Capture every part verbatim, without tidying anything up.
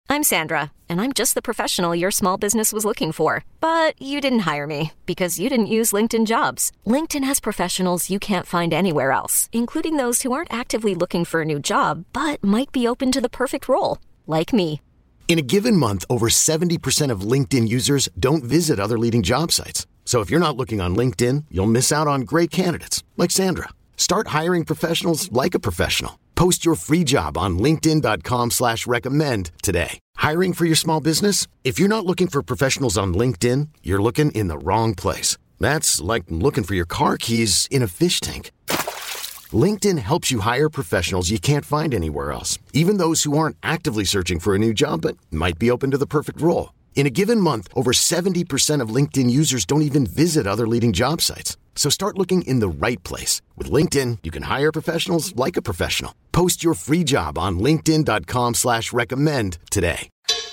I'm Sandra, and I'm just the professional your small business was looking for. But you didn't hire me because you didn't use LinkedIn Jobs. LinkedIn has professionals you can't find anywhere else, including those who aren't actively looking for a new job, but might be open to the perfect role, like me. In a given month, over seventy percent of LinkedIn users don't visit other leading job sites. So if you're not looking on LinkedIn, you'll miss out on great candidates like Sandra. Start hiring professionals like a professional. Post your free job on linkedin.com slash recommend today. Hiring for your small business? If you're not looking for professionals on LinkedIn, you're looking in the wrong place. That's like looking for your car keys in a fish tank. LinkedIn helps you hire professionals you can't find anywhere else, even those who aren't actively searching for a new job but might be open to the perfect role. In a given month, over seventy percent of LinkedIn users don't even visit other leading job sites. So start looking in the right place. With LinkedIn, you can hire professionals like a professional. Post your free job on linkedin.com slash recommend today.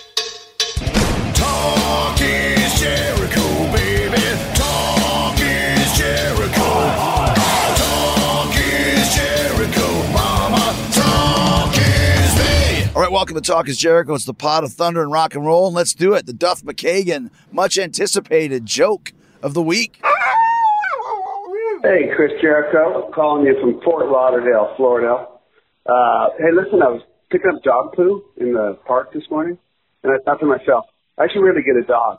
Talk is Jericho, baby. Talk is Jericho. Talk is Jericho, mama. Talk is me. All right, welcome to Talk is Jericho. It's the pot of thunder and rock and roll. And let's do it. The Duff McKagan, much anticipated joke of the week. Hey, Chris Jericho, calling you from Fort Lauderdale, Florida. Uh, hey, listen, I was picking up dog poo in the park this morning, and I thought to myself, I should really get a dog.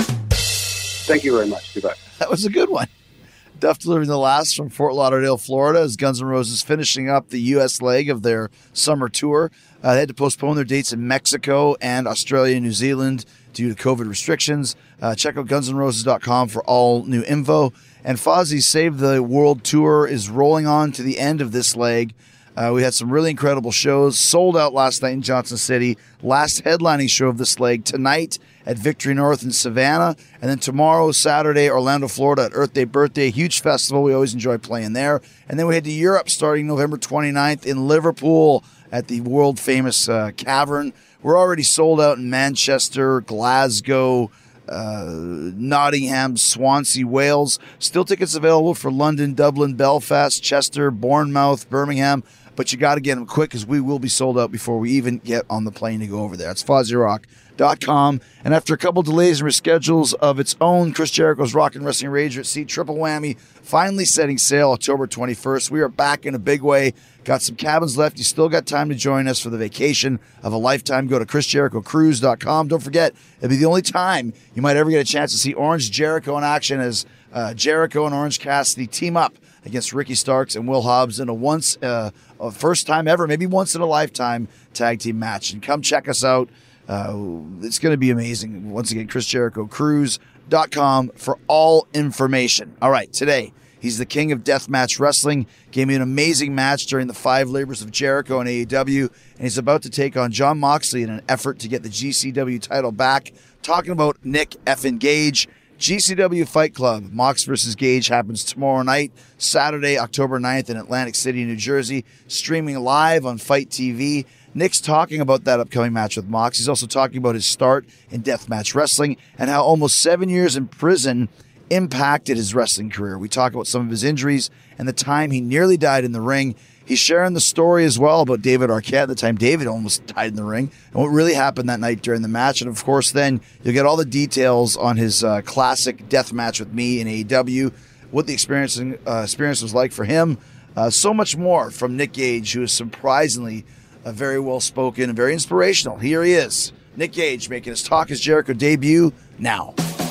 Thank you very much. Goodbye. That was a good one. Duff delivering the last from Fort Lauderdale, Florida, as Guns N' Roses finishing up the U S leg of their summer tour. Uh, they had to postpone their dates in Mexico and Australia and New Zealand due to COVID restrictions. Uh, check out guns n roses dot com for all new info. And Fozzie's Save the World Tour is rolling on to the end of this leg. Uh, we had some really incredible shows. Sold out last night in Johnson City. Last headlining show of this leg tonight at Victory North in Savannah. And then tomorrow, Saturday, Orlando, Florida at Earth Day Birthday. Huge festival. We always enjoy playing there. And then we head to Europe starting November twenty-ninth in Liverpool at the world-famous uh, Cavern. We're already sold out in Manchester, Glasgow, Uh, Nottingham, Swansea, Wales. Still tickets available for London, Dublin, Belfast, Chester, Bournemouth, Birmingham. But you got to get them quick because we will be sold out before we even get on the plane to go over there. It's Fozzy Rock dot com. And after a couple delays and reschedules of its own, Chris Jericho's Rock and Wrestling Rager at Sea Triple Whammy finally setting sail October twenty-first. We are back in a big way. Got some cabins left. You still got time to join us for the vacation of a lifetime. Go to chris jericho cruise dot com. Don't forget, it'll be the only time you might ever get a chance to see Orange Jericho in action as uh, Jericho and Orange Cassidy team up against Ricky Starks and Will Hobbs in a once, uh, a first time ever, maybe once in a lifetime tag team match. And come check us out. Uh, it's going to be amazing. Once again, chris jericho cruise dot com for all information. All right, today, he's the king of deathmatch wrestling. Gave me an amazing match during the five labors of Jericho in A E W, and he's about to take on Jon Moxley in an effort to get the G C W title back. Talking about Nick effing Gage. G C W Fight Club, Mox versus Gage, happens tomorrow night, Saturday, October ninth in Atlantic City, New Jersey, streaming live on Fight T V. Nick's talking about that upcoming match with Mox. He's also talking about his start in deathmatch wrestling and how almost seven years in prison impacted his wrestling career. We talk about some of his injuries and the time he nearly died in the ring. He's sharing the story as well about David Arquette, the time David almost died in the ring, and what really happened that night during the match. And of course, then you'll get all the details on his uh, classic death match with me in A E W, what the experience, uh, experience was like for him. Uh, so much more from Nick Gage, who is surprisingly uh, very well-spoken and very inspirational. Here he is, Nick Gage, making his Talk is Jericho debut now.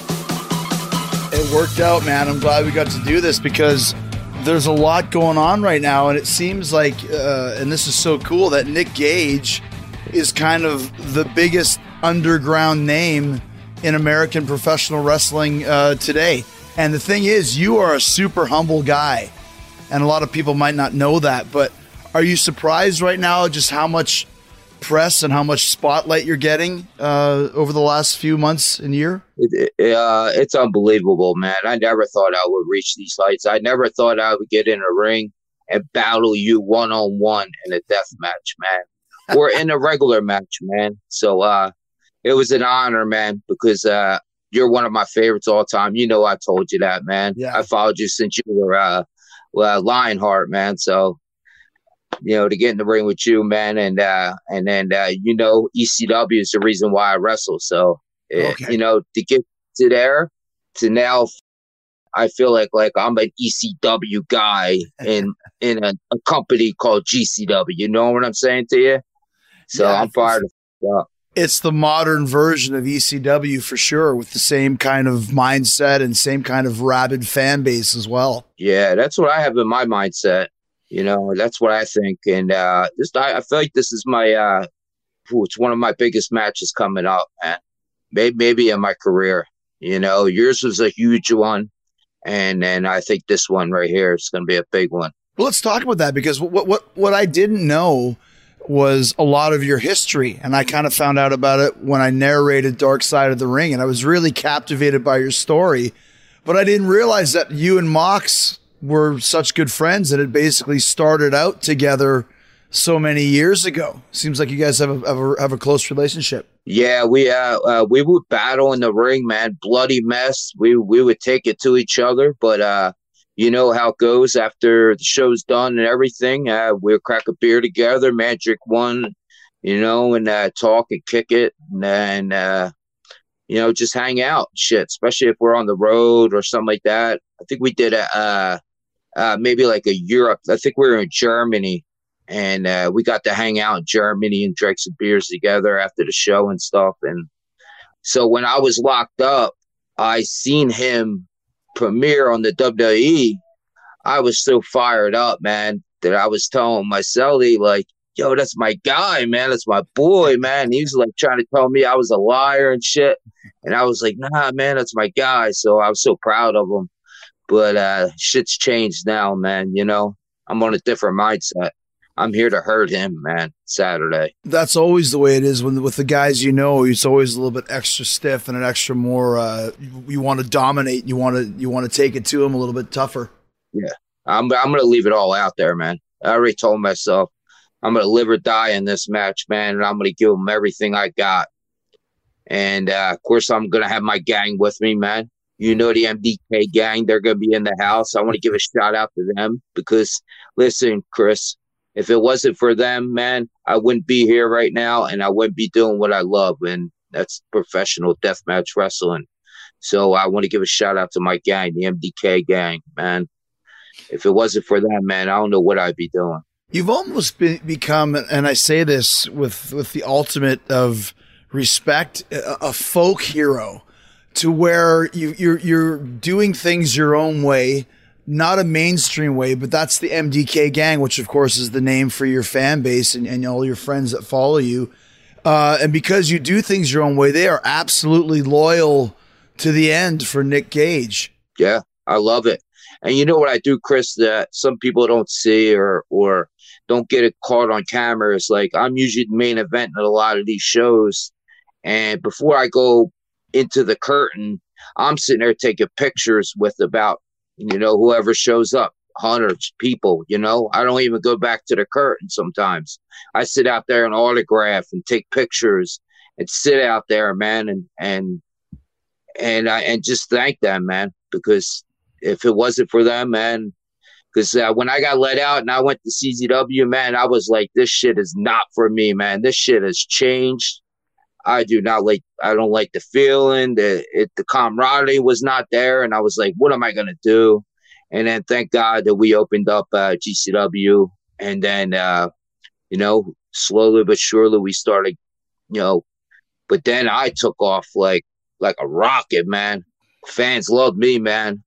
It worked out, man. I'm glad we got to do this because there's a lot going on right now, and it seems like, uh, and this is so cool, that Nick Gage is kind of the biggest underground name in American professional wrestling uh, today. And the thing is, you are a super humble guy, and a lot of people might not know that, but are you surprised right now just how much press and how much spotlight you're getting uh, over the last few months and year? It, it, uh, it's unbelievable, man. I never thought I would reach these heights. I never thought I would get in a ring and battle you one-on-one in a death match, man, or in a regular match, man. So uh, it was an honor, man, because uh, you're one of my favorites all time. You know I told you that, man. Yeah. I followed you since you were uh, uh, Lionheart, man. So you know, to get in the ring with you, man. And, uh, and then, uh, you know, E C W is the reason why I wrestle. So, it, Okay. you know, to get to there, to now, I feel like like I'm an E C W guy in in a, a company called G C W. You know what I'm saying to you? So Yeah, I'm fired up. It's the modern version of E C W for sure, with the same kind of mindset and same kind of rabid fan base as well. Yeah, that's what I have in my mindset. You know, that's what I think. And uh, this, I, I feel like this is my, uh, ooh, it's one of my biggest matches coming up, man. Maybe, maybe in my career. You know, yours was a huge one. And and I think this one right here is going to be a big one. Well, let's talk about that, because what what what I didn't know was a lot of your history, and I kind of found out about it when I narrated Dark Side of the Ring, and I was really captivated by your story. But I didn't realize that you and Mox were such good friends that it basically started out together so many years ago. Seems like you guys have a have a, have a close relationship. Yeah, we uh, uh we would battle in the ring, man. Bloody mess. We we would take it to each other, but uh, you know how it goes after the show's done and everything. Uh, we'll crack a beer together, man. Drink one, you know, and uh, talk and kick it, and then uh, you know, just hang out, shit. Especially if we're on the road or something like that. I think we did a uh, uh maybe like a Europe. I think we were in Germany. And uh, we got to hang out in Germany and drink some beers together after the show and stuff. And so when I was locked up, I seen him premiere on the W W E. I was so fired up, man, that I was telling my cellie, like, yo, that's my guy, man. That's my boy, man. He was like trying to tell me I was a liar and shit. And I was like, nah, man, that's my guy. So I was so proud of him. But uh, shit's changed now, man. You know, I'm on a different mindset. I'm here to hurt him, man, Saturday. That's always the way it is when with the guys you know. It's always a little bit extra stiff and an extra more. Uh, you, you want to dominate. You want to you want to take it to him a little bit tougher. Yeah, I'm I'm gonna leave it all out there, man. I already told myself I'm gonna live or die in this match, man, and I'm gonna give him everything I got. And uh, of course, I'm gonna have my gang with me, man. You know the M D K gang. They're gonna be in the house. I want to give a shout out to them because, listen, Chris. If it wasn't for them, man, I wouldn't be here right now, and I wouldn't be doing what I love, and that's professional deathmatch wrestling. So I want to give a shout out to my gang, the M D K gang, man. If it wasn't for them, man, I don't know what I'd be doing. You've almost been, become, and I say this with, with the ultimate of respect, a, a folk hero, to where you, you're you're doing things your own way. Not a mainstream way, but that's the M D K gang, which of course is the name for your fan base and, and all your friends that follow you. Uh, and because you do things your own way, they are absolutely loyal to the end for Nick Gage. Yeah, I love it. And you know what I do, Chris, that some people don't see or or don't get it caught on camera is like I'm usually the main event in a lot of these shows. And before I go into the curtain, I'm sitting there taking pictures with about you know, whoever shows up, hundreds of people, you know, I don't even go back to the curtain sometimes. I sit out there and autograph and take pictures and sit out there, man, and and and I and just thank them, man, because if it wasn't for them, man, because uh, when I got let out and I went to C Z W, man, I was like, this shit is not for me, man. This shit has changed. I do not like, I don't like the feeling, the, it, the camaraderie was not there. And I was like, what am I going to do? And then thank God that we opened up uh, G C W. And then, uh, you know, slowly but surely we started, you know, but then I took off like, like a rocket, man. Fans love me, man.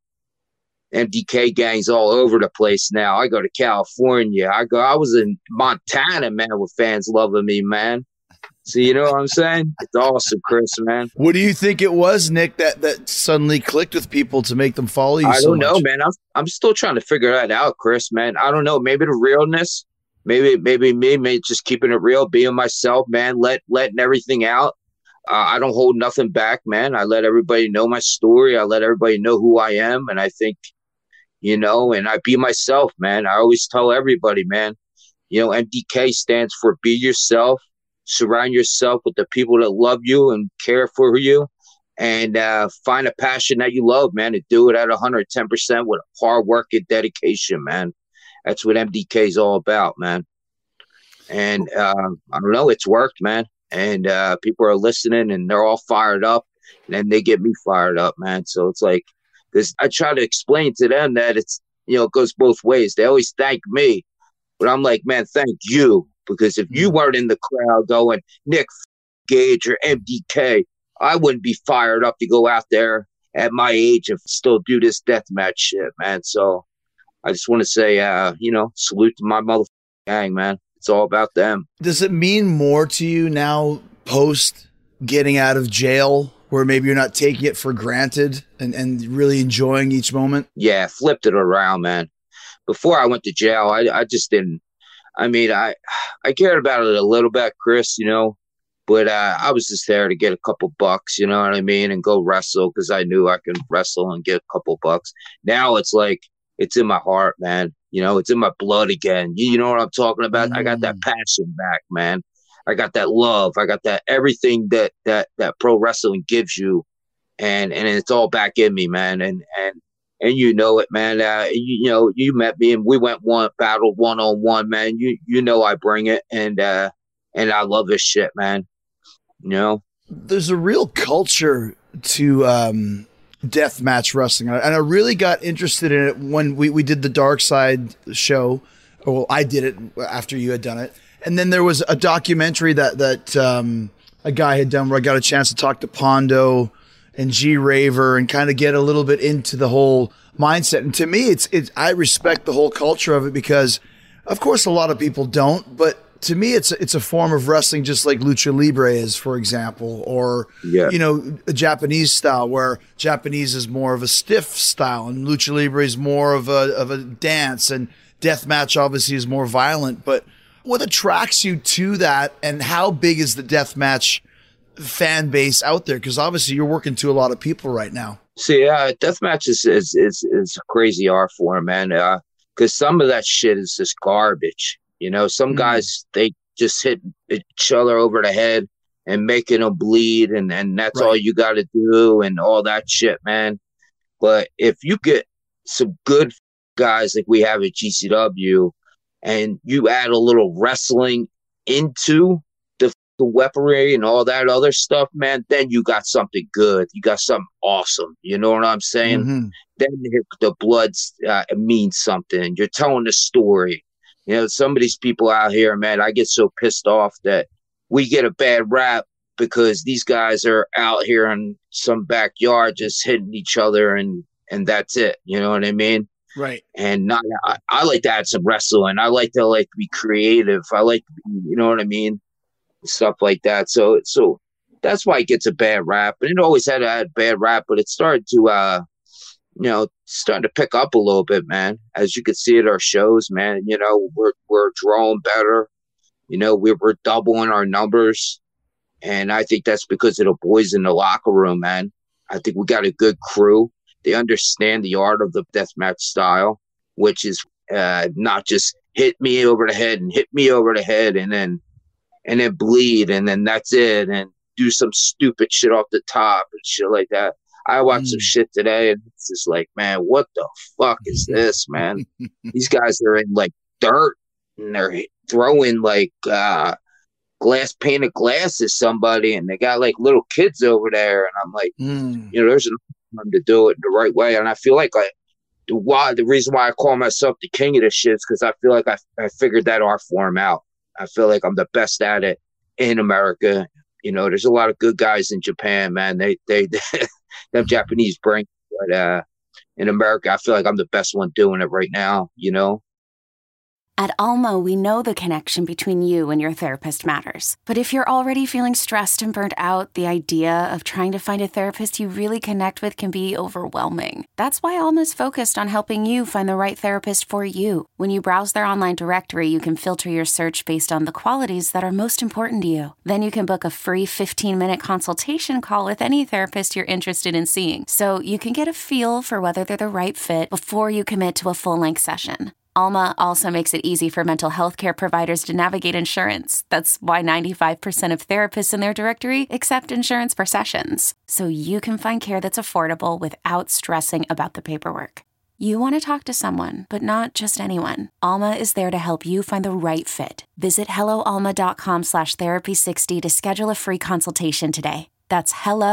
M D K gangs all over the place now. I go to California. I go, I was in Montana, man, with fans loving me, man. So you know what I'm saying? It's awesome, Chris, man. What do you think it was, Nick, that, that suddenly clicked with people to make them follow you? I so don't know, much? man. I'm I'm still trying to figure that out, Chris, man. I don't know. Maybe the realness, maybe maybe me, maybe just keeping it real, being myself, man. Let letting everything out. Uh, I don't hold nothing back, man. I let everybody know my story. I let everybody know who I am, and I think, you know, and I be myself, man. I always tell everybody, man. You know, M D K stands for be yourself. Surround yourself with the people that love you and care for you, and uh, find a passion that you love, man, and do it at one hundred ten percent with hard work and dedication, man. That's what M D K is all about, man. And uh, I don't know, it's worked, man. And uh, people are listening and they're all fired up. And then they get me fired up, man. So it's like, this, I try to explain to them that it's, you know, it goes both ways. They always thank me. But I'm like, man, thank you. Because if you weren't in the crowd going, Nick Gage or M D K, I wouldn't be fired up to go out there at my age and still do this deathmatch shit, man. So I just want to say, uh, you know, salute to my motherfucking gang, man. It's all about them. Does it mean more to you now post getting out of jail, where maybe you're not taking it for granted and, and really enjoying each moment? Yeah, flipped it around, man. Before I went to jail, I, I just didn't. I mean, I I cared about it a little bit, Chris, you know, but uh, I was just there to get a couple bucks, you know what I mean, and go wrestle because I knew I could wrestle and get a couple bucks. Now it's like, it's in my heart, man. You know, it's in my blood again. You, you know what I'm talking about? Mm. I got that passion back, man. I got that love. I got that everything that that that pro wrestling gives you, and and it's all back in me, man. And and and you know it, man. Uh, you, you know, you met me and we went one battle one on one, man. You you know I bring it, and uh, and I love this shit, man. You know, there's a real culture to um, deathmatch wrestling, and I really got interested in it when we we did the Dark Side show. Well, I did it after you had done it. And then there was a documentary that that um, a guy had done where I got a chance to talk to Pondo and G Raver and kind of get a little bit into the whole mindset. And to me, it's it's I respect the whole culture of it because, of course, a lot of people don't. But to me, it's it's a form of wrestling, just like lucha libre is, for example, or yeah. you know, a Japanese style where Japanese is more of a stiff style and lucha libre is more of a of a dance, and deathmatch obviously is more violent, but what attracts you to that, and how big is the deathmatch fan base out there? Because obviously you're working to a lot of people right now. See, uh, deathmatch is, is is is a crazy art form, man. Because uh, some of that shit is just garbage. You know, some mm. guys, they just hit each other over the head and making them bleed, and, and that's right. all you got to do, and all that shit, man. But if you get some good guys like we have at G C W, and you add a little wrestling into the, the weaponry and all that other stuff, man, then you got something good. You got something awesome. You know what I'm saying? Mm-hmm. Then the blood uh, means something. You're telling the story. You know, some of these people out here, man, I get so pissed off that we get a bad rap because these guys are out here in some backyard just hitting each other, and, and that's it. You know what I mean? Right. And not, I, I like to add some wrestling. I like to like be creative. I like, you know what I mean? Stuff like that. So, so that's why it gets a bad rap. And it always had a bad rap, but it started to, uh, you know, starting to pick up a little bit, man. As you can see at our shows, man, you know, we're, we're drawing better. You know, we're, we're doubling our numbers. And I think that's because of the boys in the locker room, man. I think we got a good crew. They understand the art of the deathmatch style, which is uh, not just hit me over the head and hit me over the head and then and then bleed and then that's it, and do some stupid shit off the top and shit like that. I watched mm. some shit today and it's just like, man, what the fuck is this, man? These guys are in like dirt and they're throwing like uh, glass painted glass at somebody, and they got like little kids over there, and I'm like, mm. you know, there's an to do it the right way. And I feel like I, the why the reason why I call myself the king of this shit is because I feel like I, I figured that art form out. I feel like I'm the best at it in America. You know, there's a lot of good guys in Japan, man. They they, they them Japanese bring, but uh, in America, I feel like I'm the best one doing it right now. You know. At Alma, we know the connection between you and your therapist matters. But if you're already feeling stressed and burnt out, the idea of trying to find a therapist you really connect with can be overwhelming. That's why Alma's focused on helping you find the right therapist for you. When you browse their online directory, you can filter your search based on the qualities that are most important to you. Then you can book a free fifteen-minute consultation call with any therapist you're interested in seeing, so you can get a feel for whether they're the right fit before you commit to a full-length session. Alma also makes it easy for mental health care providers to navigate insurance. That's why ninety-five percent of therapists in their directory accept insurance for sessions, so you can find care that's affordable without stressing about the paperwork. You want to talk to someone, but not just anyone. Alma is there to help you find the right fit. Visit helloalma.com slash therapy sixty to schedule a free consultation today. That's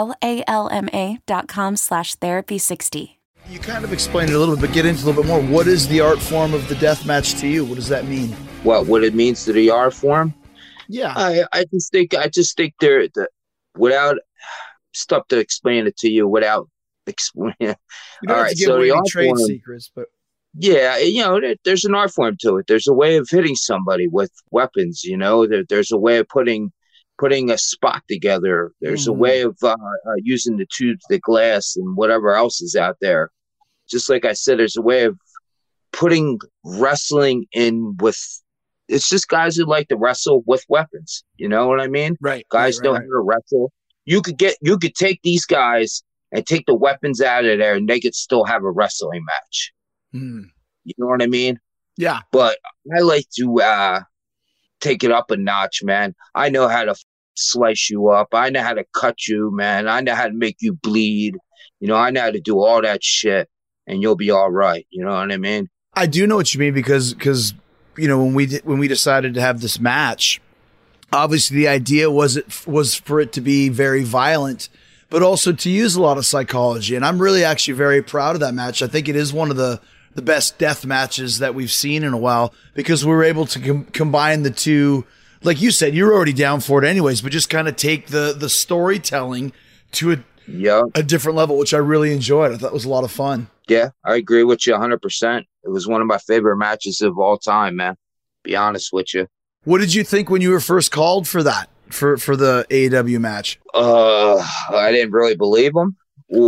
helloalma dot com slash therapy sixty. You kind of explained it a little bit, but get into a little bit more. What is the art form of the death match to you? What does that mean? What what it means to the art form? Yeah. I, I just think I just think there the without stuff to explain it to you without explaining. You don't All have right, to give so away the any art trade form- secrets, but Yeah, you know, there, there's an art form to it. There's a way of hitting somebody with weapons. You know, there, there's a way of putting putting a spot together. There's Mhm. a way of uh, uh, using the tubes, the glass, and whatever else is out there. Just like I said, there's a way of putting wrestling in with. It's just guys who like to wrestle with weapons. You know what I mean? right. Guys right, know right, how to wrestle. You could get, you could take these guys and take the weapons out of there, and they could still have a wrestling match. right. Hmm. You know what I mean? Yeah. But I like to uh, take it up a notch, man. I know how to f- slice you up. I know how to cut you, man. I know how to make you bleed. You know, I know how to do all that shit, and you'll be all right. You know what I mean? I do know what you mean because because you know when we did, when we decided to have this match, obviously the idea was it was for it to be very violent, but also to use a lot of psychology. And I'm really actually very proud of that match. I think it is one of the the best death matches that we've seen in a while because we were able to com- combine the two. Like you said, you're already down for it anyways, but just kind of take the the storytelling to a Yeah. a different level, which I really enjoyed. I thought it was a lot of fun. Yeah, I agree with you one hundred percent. It was one of my favorite matches of all time, man. Be honest with you. What did you think when you were first called for that, for, for the A E W match? Uh, I didn't really believe them,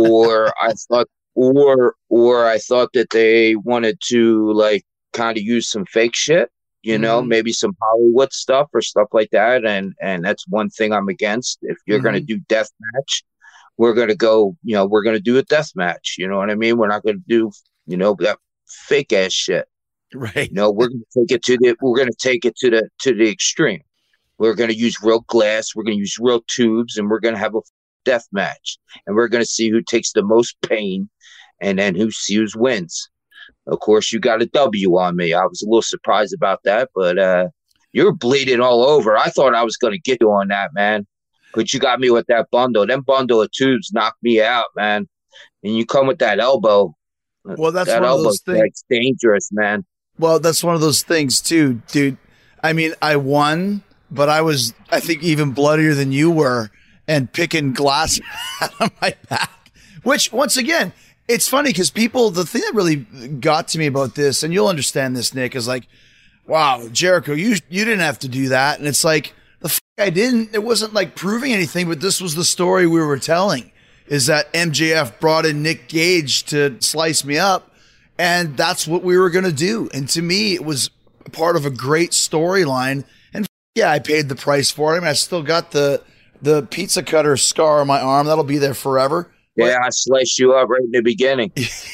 or I thought, or or I thought that they wanted to like kind of use some fake shit, you know, Mhm. maybe some Hollywood stuff or stuff like that, and and that's one thing I'm against. If you're gonna do death match, we're gonna go, you know, we're gonna do a death match. You know what I mean? We're not gonna do, you know, that fake ass shit. Right. You know, we're gonna take it to the we're gonna take it to the to the extreme. We're gonna use real glass, we're gonna use real tubes, and we're gonna have a death match. And we're gonna see who takes the most pain and then who who wins. Of course, you got a W on me. I was a little surprised about that, but uh you're bleeding all over. I thought I was gonna get you on that, man. But you got me with that bundle. Them bundle of tubes knocked me out, man. And you come with that elbow. Well, that's that one of those elbow's things. like dangerous, man. Well, that's one of those things too, dude. I mean, I won, but I was, I think, even bloodier than you were and picking glass out of my back. Which, once again, it's funny because people, the thing that really got to me about this, and you'll understand this, Nick, is like, wow, Jericho, you you didn't have to do that. And it's like, the f- I didn't. It wasn't like proving anything, but this was the story we were telling, is that M J F brought in Nick Gage to slice me up. And that's what we were going to do. And to me, it was part of a great storyline. And yeah, I paid the price for it. I mean, I still got the the pizza cutter scar on my arm. That'll be there forever. Yeah, I sliced you up right in the beginning.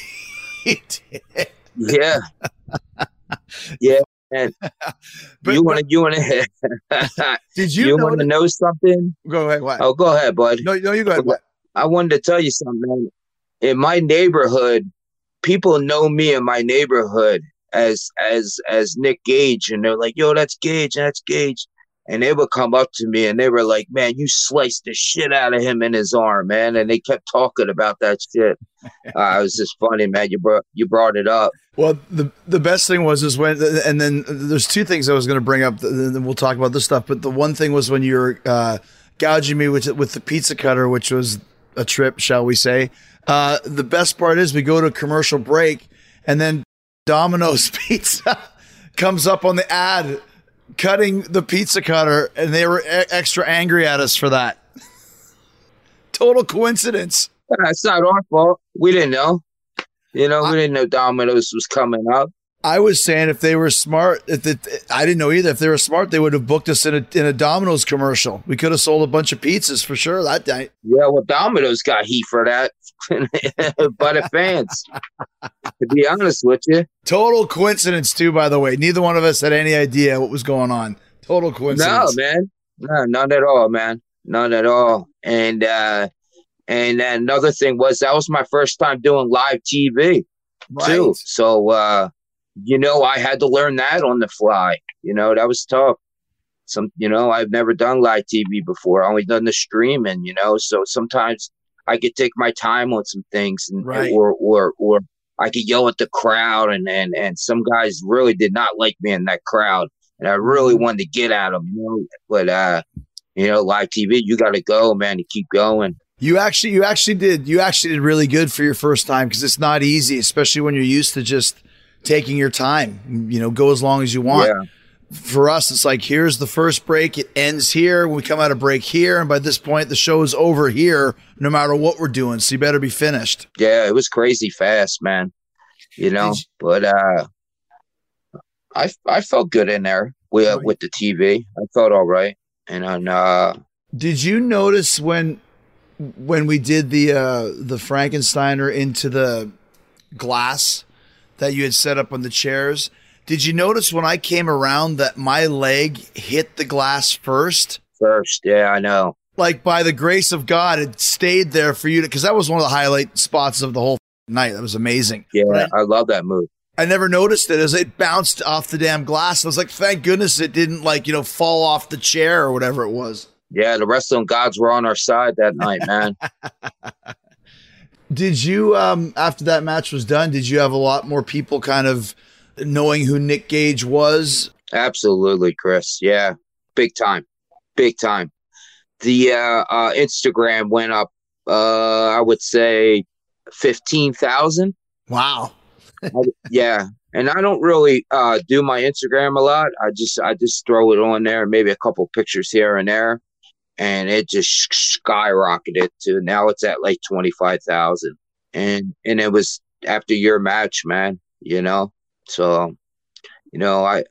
He did. Yeah. Yeah. And But- you want to, you want to, Did you, you know want to that- know something? Go ahead. What? Oh, go ahead, bud. No, no, you go ahead. What? I wanted to tell you something, man. In my neighborhood, people know me in my neighborhood as as as Nick Gage, and they're like, "Yo, that's Gage, that's Gage," and they would come up to me and they were like, "Man, you sliced the shit out of him in his arm, man," and they kept talking about that shit. uh, it was just funny, man. You brought you brought it up. Well, the the best thing was is when, and then there's two things I was going to bring up. Then we'll talk about this stuff. But the one thing was when you were uh, gouging me with with the pizza cutter, which was a trip, shall we say? Uh, the best part is we go to a commercial break, and then Domino's Pizza comes up on the ad, cutting the pizza cutter, and they were e- extra angry at us for that. Total coincidence. It's not our fault. We didn't know. You know, we didn't know Domino's was coming up. I was saying if they were smart, if it, I didn't know either. If they were smart, they would have booked us in a in a Domino's commercial. We could have sold a bunch of pizzas for sure that night. Yeah, well, Domino's got heat for that by the fans. To be honest with you, Total coincidence too, by the way. Neither one of us had any idea what was going on. Total no, coincidence. man, no, none at all, man, none at all. And uh, and another thing was that was my first time doing live T V. right. too. So, uh, you know, I had to learn that on the fly. You know, that was tough. Some, you know, I've never done live T V before. I only done the streaming, you know, so sometimes I could take my time on some things and, right. or, or, or I could yell at the crowd, and, and, and some guys really did not like me in that crowd. And I really wanted to get at them, you know, but, uh, you know, live T V, you got to go, man, to keep going. You actually, you actually did, you actually did really good for your first time, because it's not easy, especially when you're used to just taking your time, you know, go as long as you want. Yeah. For us, it's like, here's the first break. It ends here. We come out of break here. And by this point, the show is over here, no matter what we're doing. So you better be finished. Yeah, it was crazy fast, man. You know, you- but uh, I I felt good in there with, right. with the T V. I felt all right. And then, uh, did you notice when when we did the uh, the Frankensteiner into the glass that you had set up on the chairs? Did you notice when I came around that my leg hit the glass first? First, yeah, I know. Like, by the grace of God, it stayed there for you, because that was one of the highlight spots of the whole night. That was amazing. Yeah, I, I love that move. I never noticed it as it bounced off the damn glass. I was like, thank goodness it didn't, like, you know, fall off the chair or whatever it was. Yeah, the wrestling gods were on our side that night, man. Did you, um, after that match was done, did you have a lot more people kind of knowing who Nick Gage was? Absolutely, Chris. Yeah, big time, big time. The uh, uh, Instagram went up, uh, I would say, fifteen thousand. Wow. Yeah, and I don't really uh, do my Instagram a lot. I just I just throw it on there, maybe a couple pictures here and there, and it just skyrocketed to now it's at like twenty-five thousand. And and it was after your match, man. You know. So, you know, I,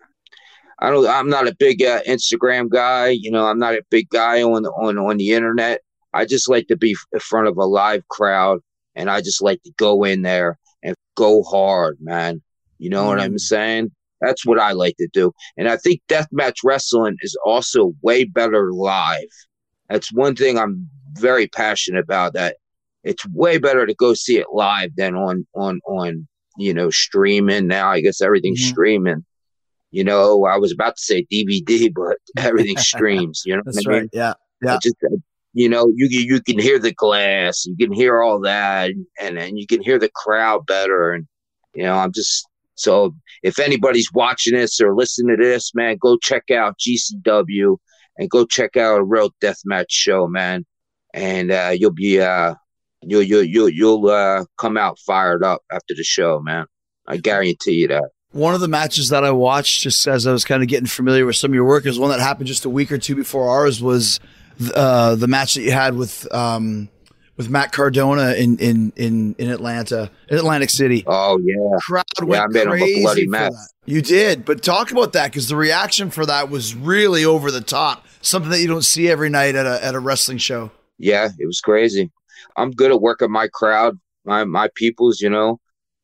I don't, I'm not a big uh, Instagram guy. You know, I'm not a big guy on the, on, on the internet. I just like to be in front of a live crowd, and I just like to go in there and go hard, man. You know mm. what I'm saying? That's what I like to do. And I think deathmatch wrestling is also way better live. That's one thing I'm very passionate about, that it's way better to go see it live than on, on, on, you know, streaming. Now I guess everything's mm-hmm. streaming. You know, I was about to say D V D, but everything streams. You know, that's what I right. mean? Yeah, yeah. Just, you know, you you can hear the glass, you can hear all that, and and you can hear the crowd better. And you know, I'm just so if anybody's watching this or listening to this, man, go check out G C W and go check out a real deathmatch show, man, and uh, you'll be uh. You'll you'll you'll you'll uh, come out fired up after the show, man. I guarantee you that. One of the matches that I watched, just as I was kind of getting familiar with some of your work, is one that happened just a week or two before ours. Was uh, the match that you had with um, with Matt Cardona in in in in Atlanta, in Atlantic City. Oh yeah, crowd yeah, went I made crazy him a bloody for mess. that. You did, but talk about that, because the reaction for that was really over the top. Something that you don't see every night at a at a wrestling show. Yeah, it was crazy. I'm good at working my crowd, my my peoples, you know,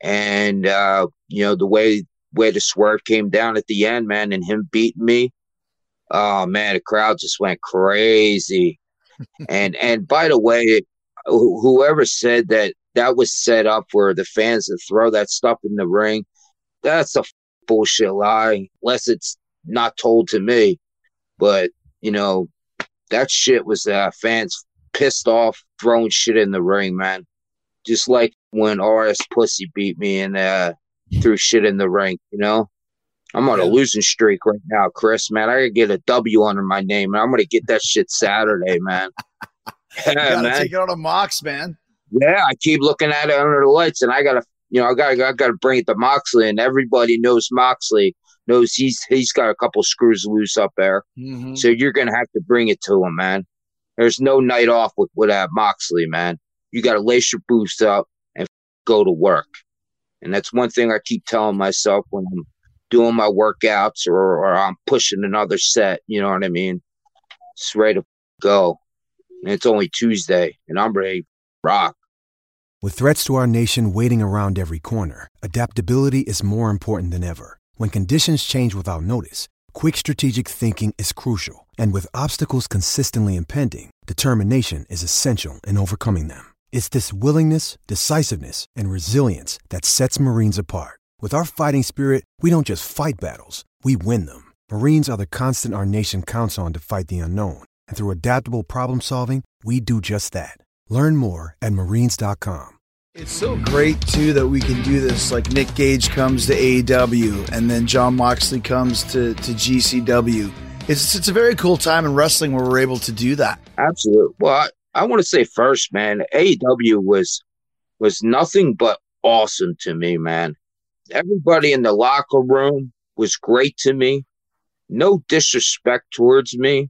and uh, you know the way way the swerve came down at the end, man, and him beating me. Oh man, the crowd just went crazy. and and by the way, wh- whoever said that that was set up for the fans to throw that stuff in the ring, that's a bullshit lie, unless it's not told to me. But you know, that shit was uh, fans pissed off throwing shit in the ring, man. Just like when R S Pussy beat me and uh, threw shit in the ring, you know? I'm on a losing streak right now, Chris, man. I gotta get a W under my name, and I'm gonna get that shit Saturday, man. Yeah, you gotta man. take it out of Mox, man. Yeah, I keep looking at it under the lights, and I gotta, you know, I gotta, I gotta bring it to Moxley, and everybody knows Moxley knows he's he's got a couple screws loose up there. Mm-hmm. So you're gonna have to bring it to him, man. There's no night off with, with uh, Moxley, man. You got to lace your boots up and go to work. And that's one thing I keep telling myself when I'm doing my workouts or, or I'm pushing another set. You know what I mean? It's ready to go. And it's only Tuesday, and I'm ready to rock. With threats to our nation waiting around every corner, adaptability is more important than ever. When conditions change without notice, quick strategic thinking is crucial. And with obstacles consistently impending, determination is essential in overcoming them. It's this willingness, decisiveness, and resilience that sets Marines apart. With our fighting spirit, we don't just fight battles, we win them. Marines are the constant our nation counts on to fight the unknown. And through adaptable problem solving, we do just that. Learn more at marines dot com. It's so great, too, that we can do this. Like Nick Gage comes to A E W, and then Jon Moxley comes to, to G C W. It's it's a very cool time in wrestling where we're able to do that. Absolutely. Well, I, I want to say first, man, A E W was was nothing but awesome to me, man. Everybody in the locker room was great to me. No disrespect towards me.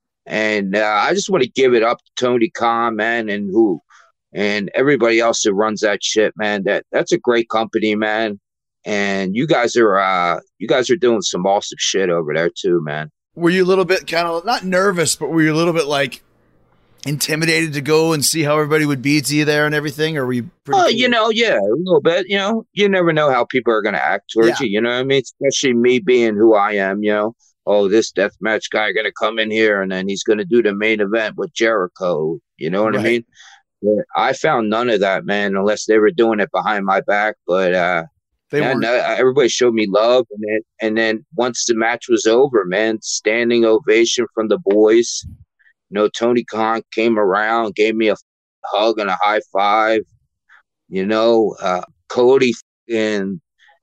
And uh, I just want to give it up to Tony Khan, man, and who and everybody else that runs that shit, man. That that's a great company, man. And you guys are uh, you guys are doing some awesome shit over there too, man. Were you a little bit kind of not nervous, but were you a little bit like intimidated to go and see how everybody would be to you there and everything? Or were you pretty Oh, cool? you know, yeah, a little bit. You know, you never know how people are going to act towards Yeah. you. You know what I mean? Especially me being who I am. You know, oh, this deathmatch guy going to come in here and then he's going to do the main event with Jericho. You know what I Right. mean? But I found none of that, man, unless they were doing it behind my back. But uh, They yeah, weren't. no, everybody showed me love, and then and then once the match was over, man, standing ovation from the boys. You know, Tony Khan came around, gave me a hug and a high five. You know, uh, Cody and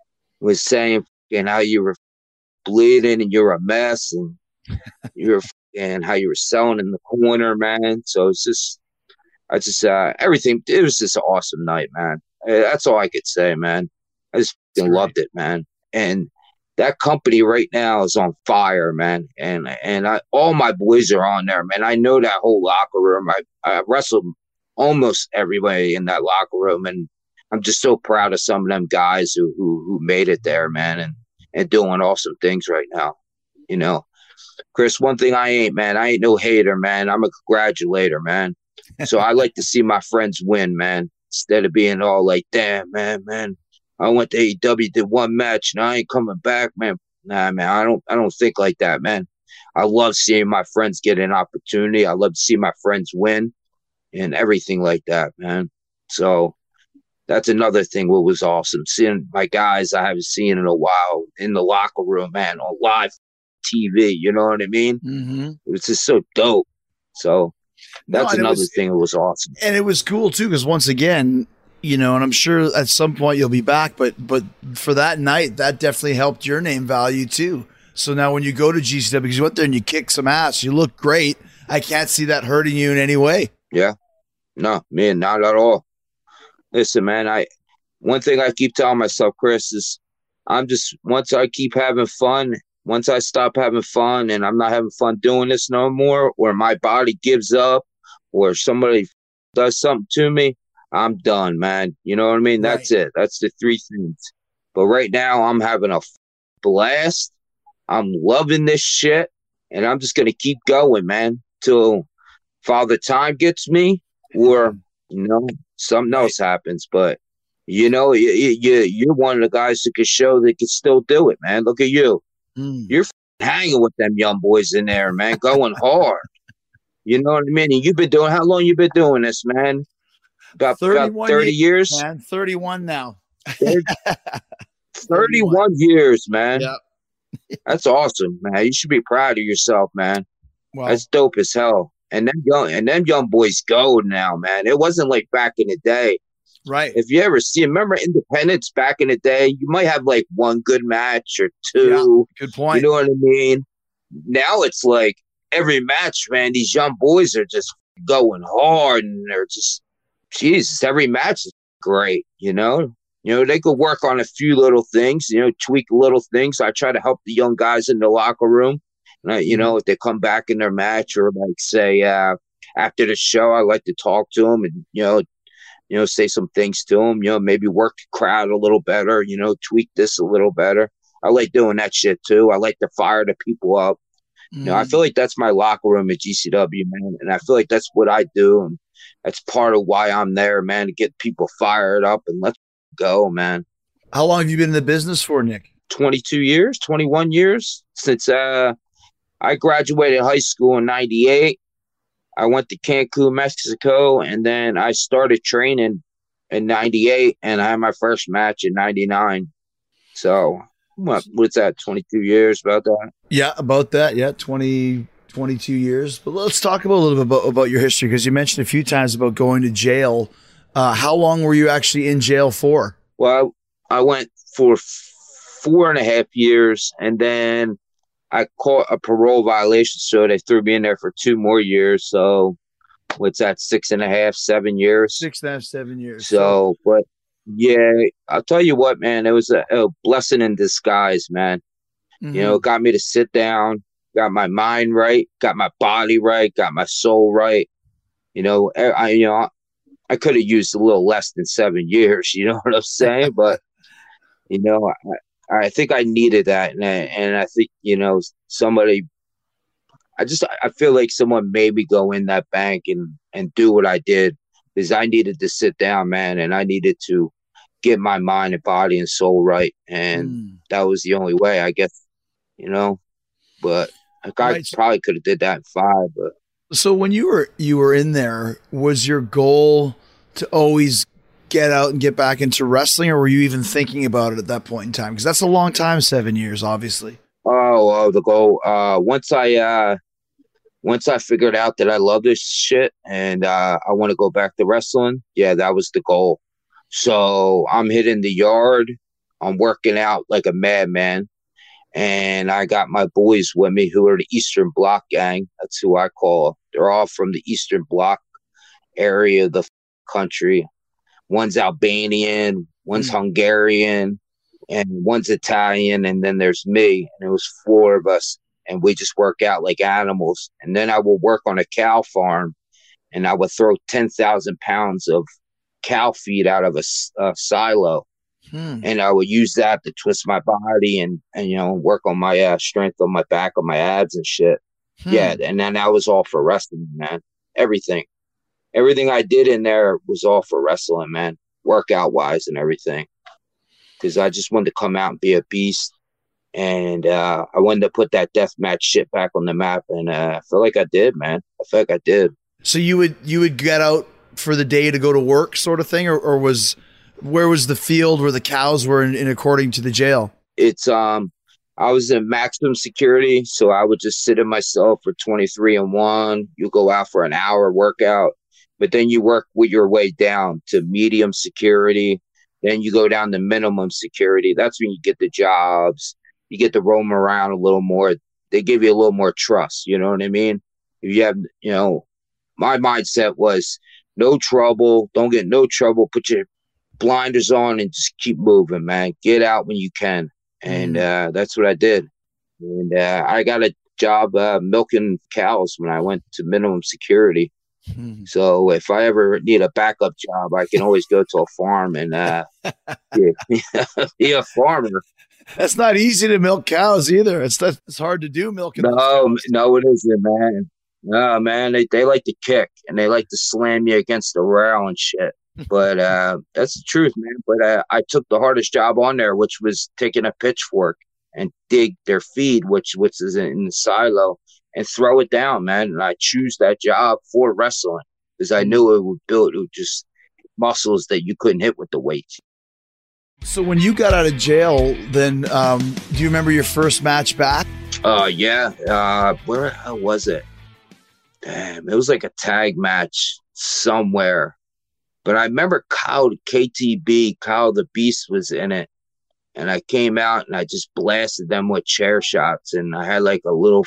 was saying and how you were bleeding and you're a mess, and you're and how you were selling in the corner, man. So it's just, I just uh, everything. It was just an awesome night, man. Uh, That's all I could say, man. I just fucking loved it, man. And that company right now is on fire, man. And and I, all my boys are on there, man. I know that whole locker room. I, I wrestled almost everybody in that locker room, and I'm just so proud of some of them guys who who, who made it there, man, and, and doing awesome things right now. You know, Chris, one thing I ain't, man, I ain't no hater, man. I'm a congratulator, man. So I like to see my friends win, man, instead of being all like, damn, man, man. I went to A E W, did one match, and I ain't coming back, man. Nah, man, I don't I don't think like that, man. I love seeing my friends get an opportunity. I love to see my friends win and everything like that, man. So that's another thing what was awesome. Seeing my guys I haven't seen in a while in the locker room, man, on live T V, you know what I mean? Mm-hmm. It was just so dope. So No, that's and it another was- thing that was awesome. And it was cool too, because once again, you know, and I'm sure at some point you'll be back, but but for that night, that definitely helped your name value too. So now when you go to G C W, because you went there and you kicked some ass, you look great. I can't see that hurting you in any way. Yeah. No, man, not at all. Listen, man, I one thing I keep telling myself, Chris, is I'm just once I keep having fun, once I stop having fun and I'm not having fun doing this no more, or my body gives up, or somebody does something to me, I'm done, man. You know what I mean? That's it. That's the three things. But right now, I'm having a blast. I'm loving this shit, and I'm just gonna keep going, man, till Father Time gets me, or you know something else happens. But you know, you, you you're one of the guys that can show that can still do it, man. Look at you. Mm. You're hanging with them young boys in there, man, going hard. You know what I mean? And you've been doing. How long you been doing this, man? About, about thirty years. Man, thirty-one now. thirty-one years, man. Yeah. That's awesome, man. You should be proud of yourself, man. Well, That's dope as hell. And them young and them young boys go now, man. It wasn't like back in the day. right. If you ever see, remember Independence back in the day, you might have like one good match or two. Good point. You know what I mean? Now it's like every match, man, these young boys are just going hard and they're just, Jesus, every match is great, you know? You know, they could work on a few little things, you know, tweak little things. I try to help the young guys in the locker room. Uh, you know, if they come back in their match or like say uh, after the show, I like to talk to them and, you know, you know, say some things to them, you know, maybe work the crowd a little better, you know, tweak this a little better. I like doing that shit too. I like to fire the people up. You know, I feel like that's my locker room at G C W, man. And I feel like that's what I do. And that's part of why I'm there, man, to get people fired up and let's go, man. How long have you been in the business for, Nick? twenty-two years, twenty-one years since uh, I graduated high school in ninety-eight. I went to Cancun, Mexico, and then I started training in ninety-eight, and I had my first match in ninety-nine. So what, what's that, twenty-two years, about that? Yeah, about that. Yeah, twenty, twenty-two years. But let's talk about a little bit about, about your history, because you mentioned a few times about going to jail. Uh, how long were you actually in jail for? Well, I went for four and a half years, and then I caught a parole violation, so they threw me in there for two more years. So what's that, six and a half, seven years? Six and a half, seven years. So, but yeah, I'll tell you what, man, it was a, a blessing in disguise, man. Mm-hmm. You know, it got me to sit down, got my mind right, got my body right, got my soul right. You know, I, you know, I could have used a little less than seven years, you know what I'm saying? But, you know, I, I think I needed that. And I, and I think, you know, somebody, I just, I feel like someone made me go in that bank and, and do what I did, because I needed to sit down, man, and I needed to get my mind and body and soul right. And mm. that was the only way, I guess, you know, but I right. probably could have did that in five. But so when you were, you were in there, was your goal to always get out and get back into wrestling, or were you even thinking about it at that point in time? Because that's a long time, seven years, obviously. Oh, oh the goal. Uh, once I, uh, once I figured out that I love this shit and uh, I want to go back to wrestling, yeah, that was the goal. So I'm hitting the yard. I'm working out like a madman. And I got my boys with me who are the Eastern Bloc gang. That's who I call. They're all from the Eastern Bloc area of the country. One's Albanian, one's mm. Hungarian, and one's Italian. And then there's me. And it was four of us. And we just work out like animals. And then I will work on a cow farm, and I would throw ten thousand pounds of cow feed out of a, a silo. Hmm. And I would use that to twist my body and, and you know, work on my uh, strength on my back, on my abs and shit. Hmm. Yeah. And then that was all for wrestling, man. Everything. Everything I did in there was all for wrestling, man. Workout wise and everything. Because I just wanted to come out and be a beast. And uh, I wanted to put that deathmatch shit back on the map. And uh, I feel like I did, man. I feel like I did. So you would you would get out for the day to go to work sort of thing? Or, or was where was the field where the cows were in, in according to the jail? It's um, I was in maximum security. So I would just sit in myself for twenty-three and one. You go out for an hour workout. But then you work with your way down to medium security. Then you go down to minimum security. That's when you get the jobs. You get to roam around a little more. They give you a little more trust. You know what I mean? If you have, you know, my mindset was no trouble. Don't get no trouble. Put your blinders on and just keep moving, man. Get out when you can. And mm. uh, that's what I did. And uh, I got a job uh, milking cows when I went to minimum security. Mm. So if I ever need a backup job, I can always go to a farm and uh, be, be a farmer. That's not easy to milk cows either. It's that it's hard to do milking. No, no, it isn't, man. No, man, they, they like to kick and they like to slam you against the rail and shit. But uh, that's the truth, man. But uh, I took the hardest job on there, which was taking a pitchfork and dig their feed, which which is in the silo, and throw it down, man. And I choose that job for wrestling because I knew it would build it would just muscles that you couldn't hit with the weights. So when you got out of jail, then um, do you remember your first match back? Uh, yeah. Uh, where the hell was it? Damn, it was like a tag match somewhere. But I remember Kyle, K T B, Kyle the Beast was in it. And I came out and I just blasted them with chair shots. And I had like a little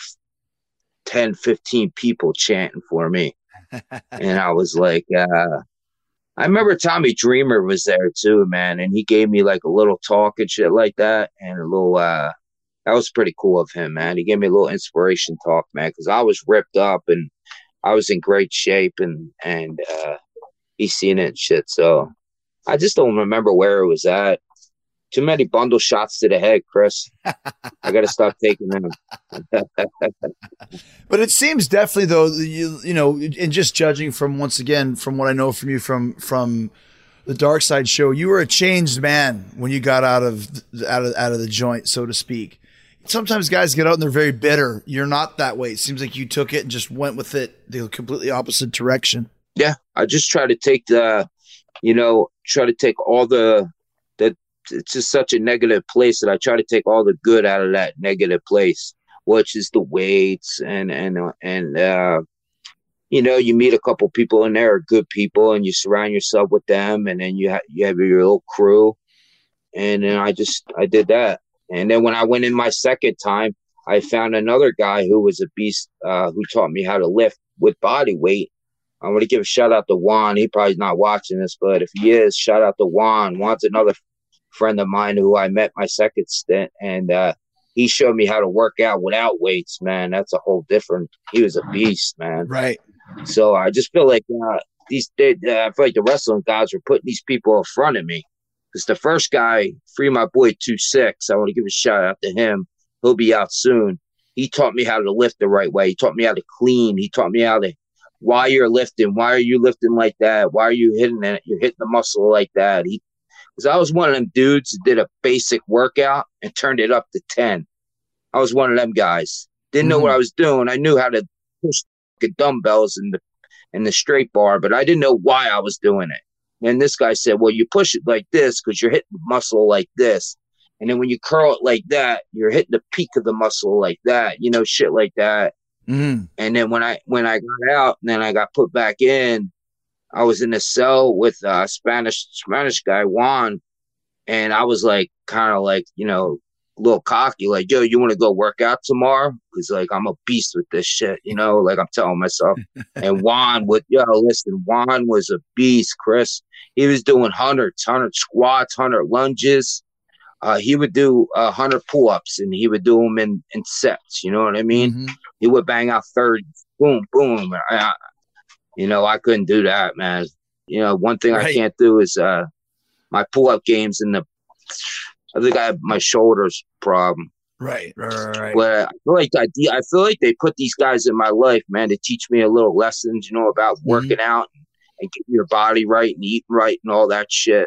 ten, fifteen people chanting for me. And I was like, uh, I remember Tommy Dreamer was there too, man. And he gave me like a little talk and shit like that. And a little, uh, that was pretty cool of him, man. He gave me a little inspiration talk, man, because I was ripped up and I was in great shape and, and, uh, he's seen it and shit. So I just don't remember where it was at. Too many bundle shots to the head, Chris. I got to stop taking them. But it seems definitely, though, you you know, and just judging from, once again, from what I know from you from from the Dark Side show, you were a changed man when you got out of out of out of the joint, so to speak. Sometimes guys get out and they're very bitter. You're not that way. It seems like you took it and just went with it the completely opposite direction. Yeah, I just try to take the, you know, try to take all the, that it's just such a negative place that I try to take all the good out of that negative place, which is the weights and, and, and, uh, you know, you meet a couple people in there, good people, and you surround yourself with them, and then you, ha- you have your little crew. And then I just, I did that. And then when I went in my second time, I found another guy who was a beast, uh, who taught me how to lift with body weight. I want to give a shout out to Juan. He probably not watching this, but if he is, shout out to Juan. Juan's another friend of mine who I met my second stint, and uh, he showed me how to work out without weights, man. That's a whole different, he was a beast, man. Right. So I just feel like uh, these, they, uh, I feel like the wrestling gods were putting these people in front of me. Because the first guy, Free My Boy two six, I want to give a shout out to him. He'll be out soon. He taught me how to lift the right way. He taught me how to clean. He taught me how to, why you're lifting. Why are you lifting like that? Why are you hitting it? You're hitting the muscle like that. He, because I was one of them dudes who did a basic workout and turned it up to ten. I was one of them guys. Didn't know mm-hmm. what I was doing. I knew how to push the dumbbells and the, and the straight bar, but I didn't know why I was doing it. And this guy said, well, you push it like this because you're hitting the muscle like this. And then when you curl it like that, you're hitting the peak of the muscle like that, you know, shit like that. Mm. And then when I when I got out and then I got put back in, I was in a cell with a Spanish Spanish guy, Juan. And I was like, kind of like, you know, a little cocky, like, yo, you want to go work out tomorrow? Because, like, I'm a beast with this shit, you know, like I'm telling myself. And Juan would, yo, listen, Juan was a beast, Chris. He was doing hundreds, hundred squats, hundred lunges. Uh, he would do uh, hundred pull-ups, and he would do them in, in sets, you know what I mean? Mm-hmm. He would bang out thirty, boom, boom. I, you know, I couldn't do that, man. You know, one thing right. I can't do is uh, my pull-up games in the I think I have my shoulders problem. Right, right, right. But I feel like I, I feel like they put these guys in my life, man, to teach me a little lessons, you know, about mm-hmm. working out and, and getting your body right and eating right and all that shit.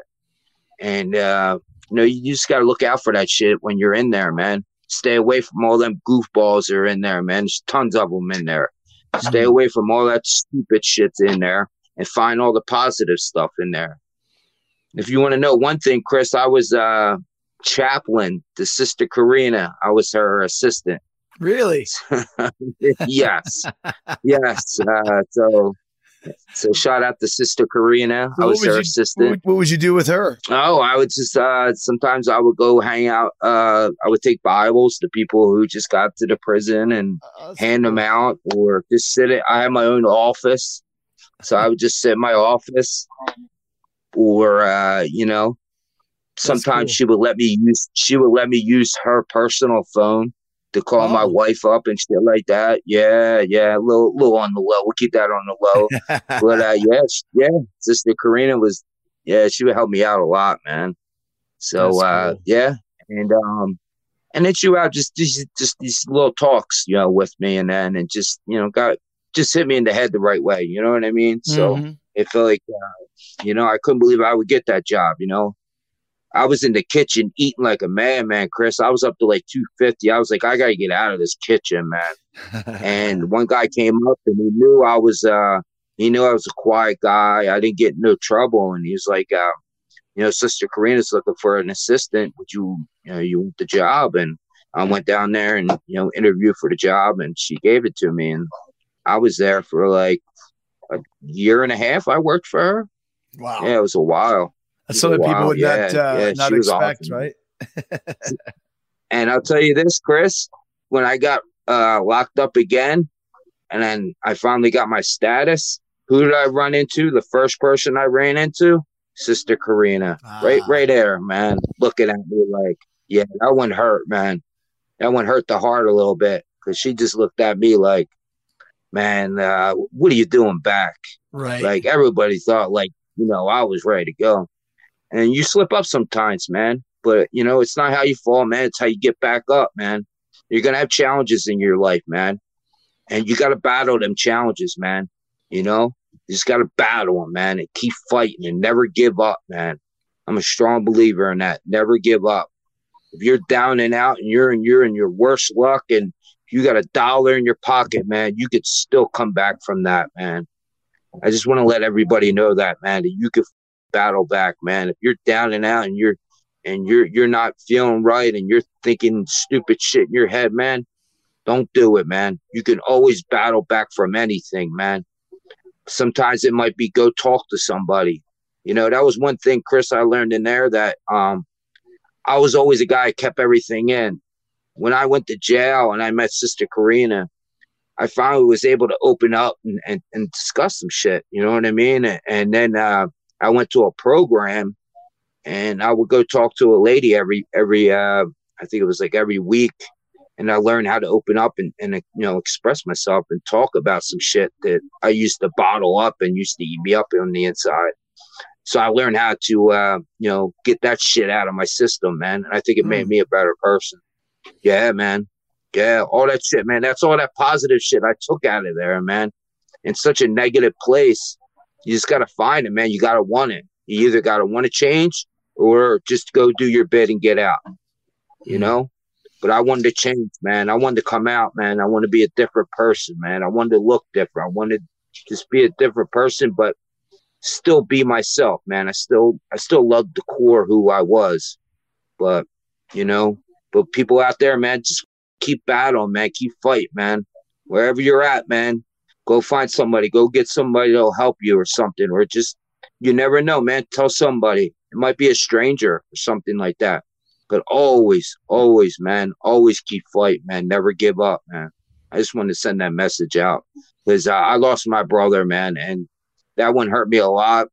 And uh, you know, you just got to look out for that shit when you're in there, man. Stay away from all them goofballs that are in there, man. There's tons of them in there. Stay mm-hmm. away from all that stupid shit's in there and find all the positive stuff in there. If you want to know one thing, Chris, I was uh, chaplain to Sister Karina. I was her assistant. Really? Yes. Yes. Uh, so, so shout out to Sister Karina. So I was her you, assistant. What, what would you do with her? Oh, I would just, uh, sometimes I would go hang out. Uh, I would take Bibles to people who just got to the prison and uh, hand cool. them out, or just sit at, I have my own office. So I would just sit in my office. Or, uh, you know, sometimes cool. she would let me use, she would let me use her personal phone to call oh. my wife up and shit like that. Yeah. Yeah. A little, little on the low. We'll keep that on the low. But, uh, yeah, yeah. Sister Karina was, yeah, she would help me out a lot, man. So, That's uh, cool. yeah. And, um, and then she would have just, just, just these little talks, you know, with me, and then, and just, you know, got, just hit me in the head the right way. You know what I mean? So mm-hmm. it felt like, uh, you know, I couldn't believe I would get that job, you know. I was in the kitchen eating like a madman, Chris. I was up to like two fifty. I was like, I got to get out of this kitchen, man. And one guy came up and he knew I was, uh, he knew I was a quiet guy. I didn't get in no trouble. And he was like, uh, you know, Sister Karina's looking for an assistant. Would you, you know, you want the job? And I went down there and, you know, interviewed for the job, and she gave it to me. And I was there for like a year and a half. I worked for her. Wow. Yeah, it was a while. That's something people would yeah, not, uh, yeah, not expect, awesome. Right? And I'll tell you this, Chris, when I got uh, locked up again, and then I finally got my status, who did I run into? The first person I ran into? Sister Karina. Ah. Right right there, man, looking at me like, yeah, that one hurt, man. That one hurt the heart a little bit, because she just looked at me like, man, uh, what are you doing back? Right. Like, everybody thought, like, you know, I was ready to go. And you slip up sometimes, man. But, you know, it's not how you fall, man. It's how you get back up, man. You're going to have challenges in your life, man. And you got to battle them challenges, man. You know, you just got to battle them, man, and keep fighting and never give up, man. I'm a strong believer in that. Never give up. if you're down and out and you're in you're in your worst luck and you got a dollar in your pocket, man, you could still come back from that, man. I just want to let everybody know that, man, that you could battle back, man. If you're down and out and you're and you're you're not feeling right and you're thinking stupid shit in your head, man, don't do it, man. You can always battle back from anything, man. Sometimes it might be go talk to somebody. You know, that was one thing, Chris, I learned in there, that um, I was always a guy who kept everything in. When I went to jail and I met Sister Karina, I finally was able to open up and, and, and discuss some shit. You know what I mean? And, and then uh, I went to a program and I would go talk to a lady every, every uh, I think it was like every week. And I learned how to open up and, and, you know, express myself and talk about some shit that I used to bottle up and used to eat me up on the inside. So I learned how to, uh, you know, get that shit out of my system, man. And I think it mm. made me a better person. Yeah, man. Yeah, all that shit, man. That's all that positive shit I took out of there, man. In such a negative place, you just got to find it, man. You got to want it. You either got to want to change or just go do your bit and get out, you know? But I wanted to change, man. I wanted to come out, man. I want to be a different person, man. I wanted to look different. I wanted to just be a different person, but still be myself, man. I still, I still loved the core who I was, but, you know, but people out there, man, just keep battling, man. Keep fight, man. Wherever you're at, man, go find somebody. Go get somebody that'll help you or something. Or just, you never know, man. Tell somebody. It might be a stranger or something like that. But always, always, man, always keep fighting, man. Never give up, man. I just wanted to send that message out because uh, I lost my brother, man, and that one hurt me a lot.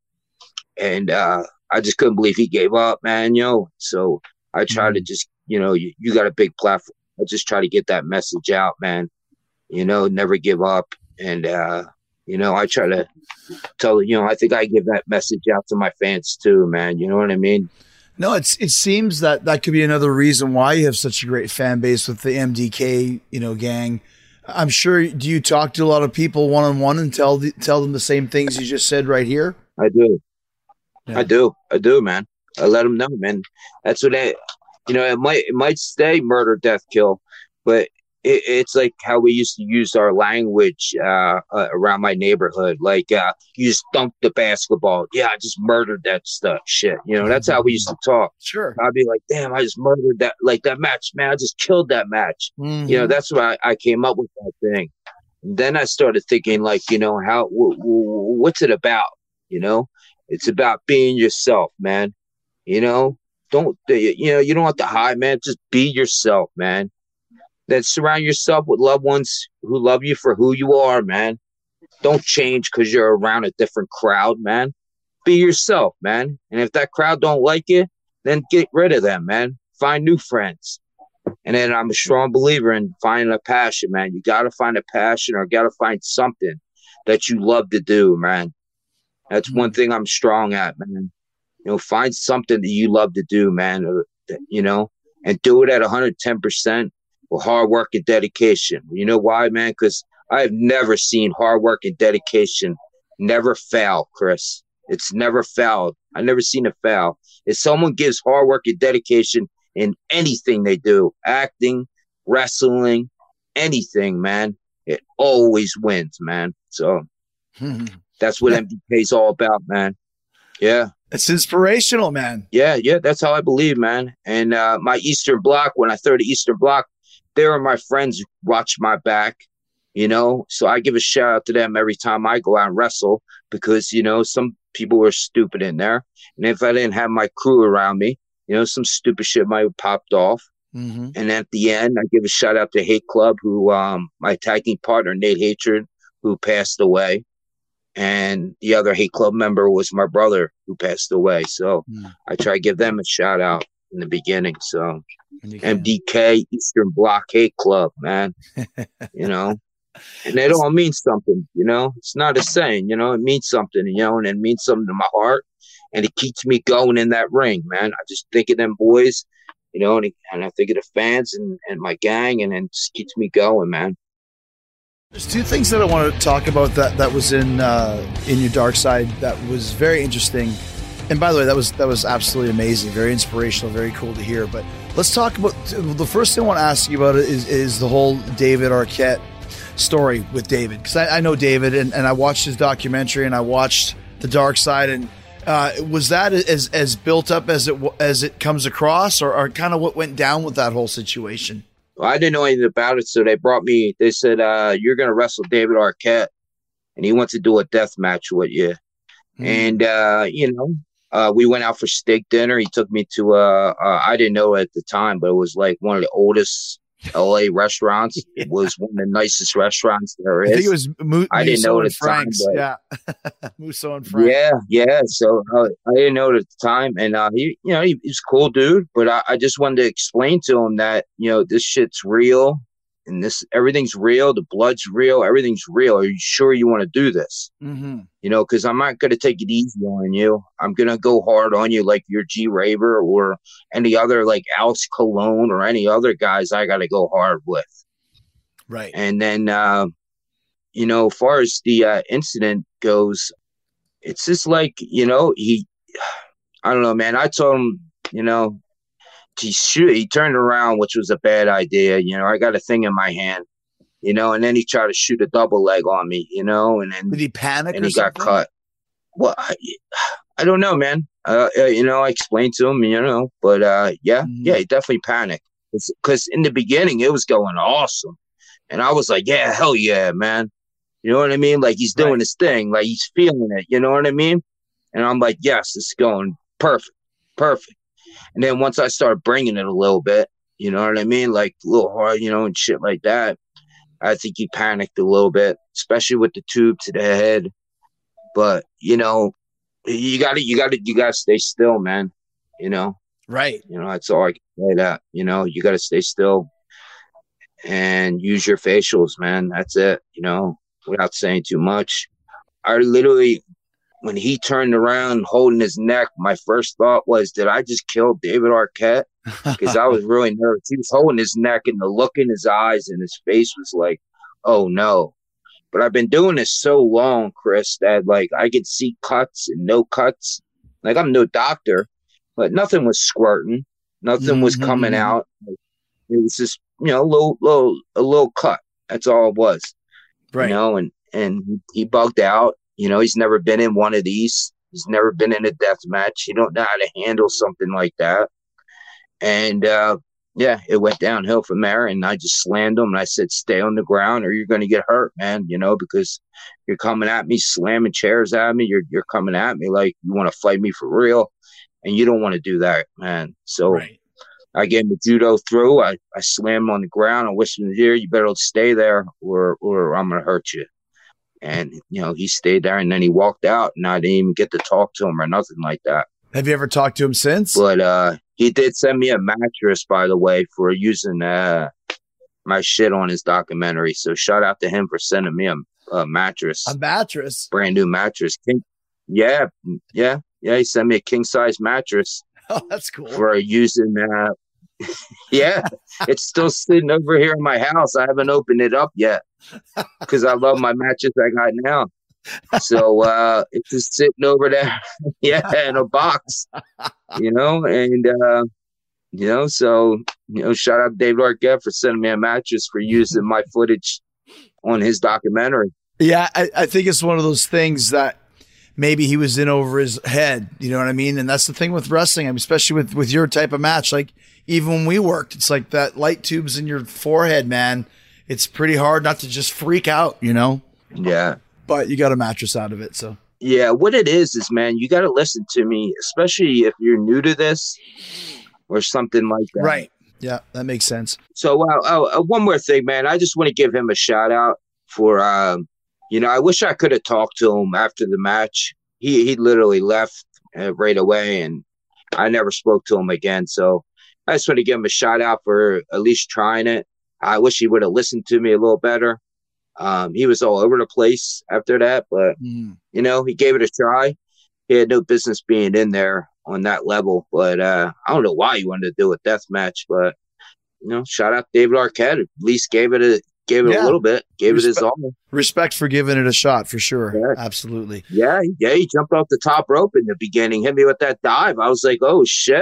And uh, I just couldn't believe he gave up, man, you know. So I try to just, you know, you, you got a big platform. I just try to get that message out, man. You know, never give up. And, uh, you know, I try to tell, you know, I think I give that message out to my fans too, man. You know what I mean? No, it's it seems that that could be another reason why you have such a great fan base with the M D K, you know, gang. I'm sure. Do you talk to a lot of people one on one and tell the, tell them the same things you just said right here? I do. Yeah. I do. I do, man. I let them know, man. That's what they, you know, it might it might stay murder, death, kill, but it, it's like how we used to use our language uh, uh, around my neighborhood. Like, uh, you just dunked the basketball. Yeah, I just murdered that stuff. Shit. You know, that's how we used to talk. Sure. I'd be like, damn, I just murdered that, like that match, man. I just killed that match. Mm-hmm. You know, that's why I, I came up with that thing. And then I started thinking, like, you know, how, w- w- what's it about? You know, it's about being yourself, man. You know, don't, you know, you don't have to hide, man. Just be yourself, man. Then surround yourself with loved ones who love you for who you are, man. Don't change because you're around a different crowd, man. Be yourself, man. And if that crowd don't like you, then get rid of them, man. Find new friends. And then I'm a strong believer in finding a passion, man. You got to find a passion or got to find something that you love to do, man. That's one thing I'm strong at, man. You know, find something that you love to do, man. Or, you know, and do it at one hundred ten percent. With hard work and dedication. You know why, man? Because I have never seen hard work and dedication never fail, Chris. It's never failed. I've never seen it fail. If someone gives hard work and dedication in anything they do, acting, wrestling, anything, man, it always wins, man. So that's what M D K is all about, man. Yeah. It's inspirational, man. Yeah, yeah, that's how I believe, man. And uh, my Eastern Bloc, when I throw the Eastern Bloc, they were my friends who watch my back, you know. So I give a shout out to them every time I go out and wrestle because, you know, some people were stupid in there. And if I didn't have my crew around me, you know, some stupid shit might have popped off. Mm-hmm. And at the end, I give a shout out to Hate Club, who um, my tag team partner, Nate Hatred, who passed away. And the other Hate Club member was my brother who passed away. So mm. I try to give them a shout out in the beginning. So M D K, Eastern Bloc Hate Club, man. You know, and it all means something, you know. It's not a saying, you know, it means something, you know, and it means something to my heart. And it keeps me going in that ring, man. I just think of them boys, you know, and, and I think of the fans and, and my gang, and it just keeps me going, man. There's two things that I want to talk about that that was in uh, in your dark side that was very interesting. And by the way, that was that was absolutely amazing, very inspirational, very cool to hear. But Let's talk about the first thing I want to ask you about is is the whole David Arquette story with David, because I, I know David and, and I watched his documentary and I watched The Dark Side, and uh, was that as as built up as it as it comes across, or, or kind of what went down with that whole situation? Well, I didn't know anything about it, so they brought me. They said, uh, "You're going to wrestle David Arquette, and he wants to do a death match with you." Mm. And uh, you know. Uh, we went out for steak dinner. He took me to, uh, uh, I didn't know at the time, but it was like one of the oldest L A restaurants. Yeah. It was one of the nicest restaurants there is. I think it was Mo- I didn't know at the Frank's. time. Yeah. Musso and Frank. Yeah, yeah. So uh, I didn't know it at the time. And, uh, he, you know, he, he's a cool dude, but I, I just wanted to explain to him that, you know, this shit's real. And this, everything's real. The blood's real. Everything's real. Are you sure you want to do this? Mm-hmm. You know, because I'm not going to take it easy on you. I'm going to go hard on you like you're G Raver or any other, like Alex Colon or any other guys I got to go hard with. Right. And then, uh, you know, as far as the uh, incident goes, it's just like, you know, he, I don't know, man. I told him, you know, he shoot. He turned around, which was a bad idea. You know, I got a thing in my hand, you know, and then he tried to shoot a double leg on me, you know, and then did he panic? And or he something? got cut. Well, I, I don't know, man. Uh, uh, you know, I explained to him, you know, but uh, yeah, mm-hmm. yeah, he definitely panicked because in the beginning it was going awesome, and I was like, yeah, hell yeah, man. You know what I mean? Like he's doing right. his thing, like he's feeling it. You know what I mean? And I'm like, yes, it's going perfect, perfect. And then once I started bringing it a little bit, you know what I mean? Like a little hard, you know, and shit like that. I think he panicked a little bit, especially with the tube to the head. But, you know, you gotta, you gotta, you gotta stay still, man. You know? Right. You know, that's all I can say that, you know, you gotta stay still and use your facials, man. That's it, you know, without saying too much. I literally, when he turned around holding his neck, my first thought was, did I just kill David Arquette? Because I was really nervous. He was holding his neck and the look in his eyes and his face was like, oh no. But I've been doing this so long, Chris, that like I could see cuts and no cuts. Like I'm no doctor, but nothing was squirting. Nothing mm-hmm. was coming out. It was just, you know, a little, little, a little cut. That's all it was. Right. You know, and, and he bugged out. You know, he's never been in one of these. He's never been in a death match. He don't know how to handle something like that. And, uh, yeah, it went downhill from there. And I just slammed him. And I said, stay on the ground or you're going to get hurt, man. You know, because you're coming at me, slamming chairs at me. You're you're coming at me like you want to fight me for real. And you don't want to do that, man. So right. I gave him the judo through. I, I slammed him on the ground. I whispered in his ear, you better stay there or, or I'm going to hurt you. And, you know, he stayed there and then he walked out and I didn't even get to talk to him or nothing like that. Have you ever talked to him since? But uh, he did send me a mattress, by the way, for using uh, my shit on his documentary. So shout out to him for sending me a, a mattress. A mattress? Brand new mattress. King- yeah, yeah, yeah. He sent me a king-size mattress. Oh, that's cool. For using uh, yeah, it's still sitting over here in my house. I haven't opened it up yet because I love my mattress I got now. So uh, it's just sitting over there, yeah, in a box, you know, and uh, you know, so you know, shout out to David Arquette for sending me a mattress for using my footage on his documentary. Yeah, I, I think it's one of those things that maybe he was in over his head, you know what I mean? And that's the thing with wrestling, I mean, especially with, with your type of match. Like, even when we worked, it's like that light tubes in your forehead, man. It's pretty hard not to just freak out, you know? Yeah. But you got a mattress out of it, so. Yeah, what it is is, man, you got to listen to me, especially if you're new to this or something like that. Right. Yeah, that makes sense. So, uh, uh, one more thing, man. I just want to give him a shout out for, um, you know, I wish I could have talked to him after the match. He he literally left uh, right away, and I never spoke to him again. So I just want to give him a shout out for at least trying it. I wish he would have listened to me a little better. Um, he was all over the place after that, but, mm. you know, he gave it a try. He had no business being in there on that level, but uh, I don't know why he wanted to do a death match, but, you know, shout out to David Arquette. At least gave it a Gave it yeah. a little bit, gave Respect, it his all. Respect for giving it a shot, for sure. Yeah. Absolutely. Yeah, yeah, he jumped off the top rope in the beginning, hit me with that dive. I was like, oh, shit.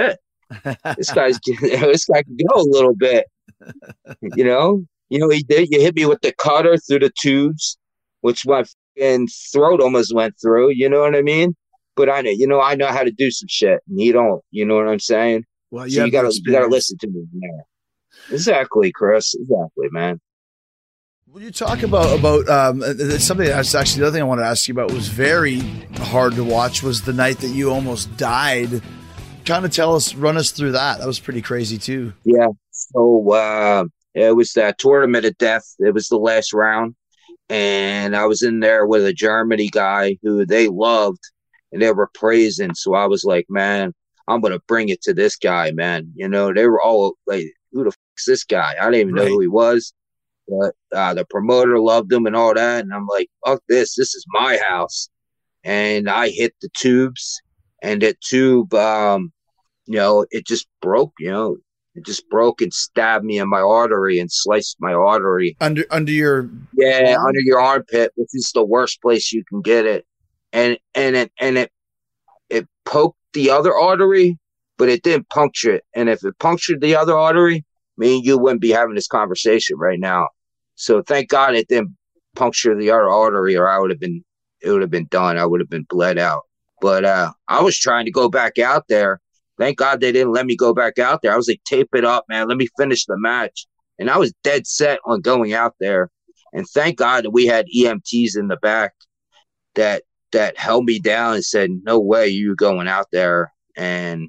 This guy's this guy can go a little bit. You know, you know he did. You hit me with the cutter through the tubes, which my fucking throat almost went through. You know what I mean? But I know, you know, I know how to do some shit, and he don't. You know what I'm saying? Well, you, so you gotta, no you gotta listen to me, man. Exactly, Chris. Exactly, man. When you talk about about um, it's something that's actually the other thing I wanted to ask you about was very hard to watch was the night that you almost died. Kind of tell us, run us through that. That was pretty crazy too. Yeah. So uh, it was that tournament of death. It was the last round, and I was in there with a Germany guy who they loved and they were praising. So I was like, man, I'm gonna bring it to this guy, man. You know, they were all like, who the f- is this guy? I didn't even right. know who he was. But uh, the promoter loved him and all that. And I'm like, fuck this. This is my house. And I hit the tubes. And that tube, um, you know, it just broke, you know. It just broke and stabbed me in my artery and sliced my artery. Under under your Yeah, arm? under your armpit, which is the worst place you can get it. And and it and it it poked the other artery, but it didn't puncture it. And if it punctured the other artery, me and you wouldn't be having this conversation right now. So thank God it didn't puncture the other artery, or I would have been, it would have been done. I would have been bled out. But uh, I was trying to go back out there. Thank God they didn't let me go back out there. I was like, tape it up, man. Let me finish the match. And I was dead set on going out there. And thank God that we had E M Ts in the back that that held me down and said, no way you going out there. And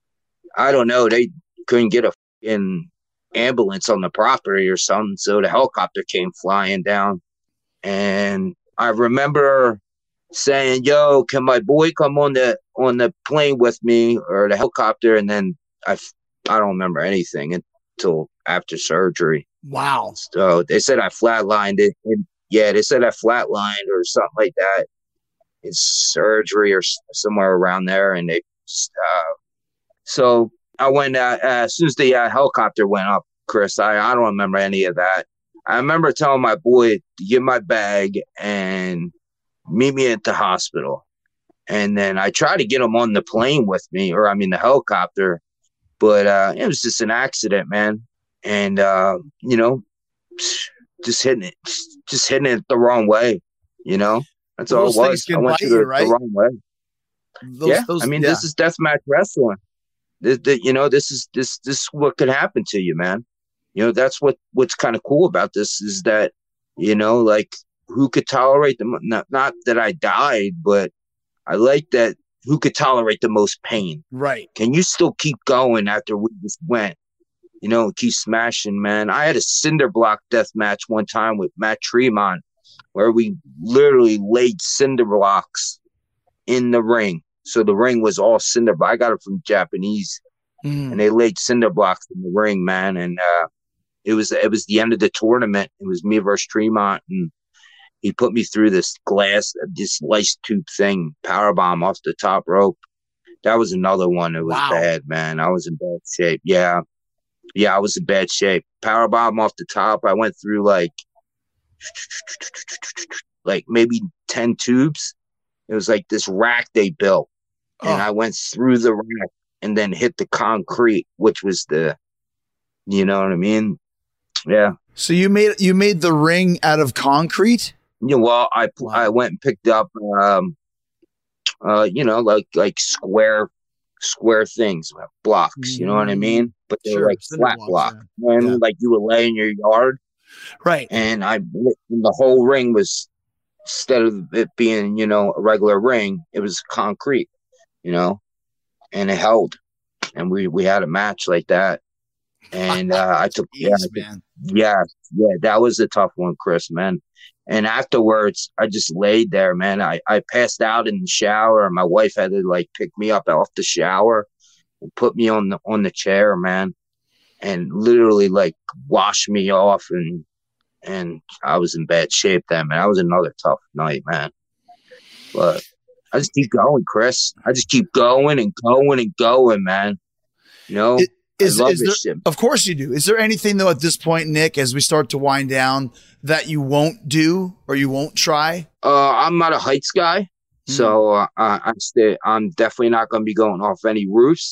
I don't know, they couldn't get a fucking ambulance on the property or something, so the helicopter came flying down. And I remember saying, yo, can my boy come on the on the plane with me, or the helicopter? And then I I don't remember anything until after surgery. Wow. So they said I flatlined it, and yeah, they said I flatlined or something like that in surgery or somewhere around there. And they uh, so I went uh, as soon as the uh, helicopter went up, Chris. I, I don't remember any of that. I remember telling my boy to get my bag and meet me at the hospital. And then I tried to get him on the plane with me, or I mean the helicopter, but uh, it was just an accident, man. And uh, you know, just hitting it, just hitting it the wrong way. You know, that's all it was. I went to the, right? the wrong way. Those, yeah, those, I mean, yeah. This is deathmatch wrestling. The, the, you know, this is this this is what could happen to you, man. You know, that's what what's kind of cool about this is that, you know, like who could tolerate the not not that I died, but I like that who could tolerate the most pain. Right? Can you still keep going after we just went? You know, keep smashing, man. I had a cinder block death match one time with Matt Tremont, where we literally laid cinder blocks in the ring. So the ring was all cinder, but I got it from Japanese, mm. and they laid cinder blocks in the ring, man. And uh, it was it was the end of the tournament. It was me versus Tremont, and he put me through this glass, this lice tube thing, powerbomb off the top rope. That was another one that was wow. bad, man. I was in bad shape. Yeah, yeah, I was in bad shape. Powerbomb off the top. I went through like like maybe ten tubes. It was like this rack they built. And oh. I went through the rack and then hit the concrete, which was the, you know what I mean? Yeah. So you made you made the ring out of concrete? Yeah. Well, I wow. I went and picked up, um, uh, you know, like like square square things, blocks. Mm-hmm. You know what I mean? But they sure. were like flat blocks, block, yeah. and yeah. like you would lay in your yard, right? And I and the whole ring was, instead of it being, you know, a regular ring, it was concrete. You know, and it held, and we, we had a match like that, and uh, I took, Jeez, yeah, man. yeah, yeah, that was a tough one, Chris, man. And afterwards, I just laid there, man. I, I passed out in the shower, and my wife had to like pick me up off the shower and put me on the on the chair, man, and literally like wash me off, and and I was in bad shape then, man. That was another tough night, man, but I just keep going, Chris. I just keep going and going and going, man. You know, it, is, I love is this there, shit. Of course you do. Is there anything, though, at this point, Nick, as we start to wind down, that you won't do or you won't try? Uh, I'm not a heights guy, mm-hmm. so uh, I stay, I'm definitely not going to be going off any roofs.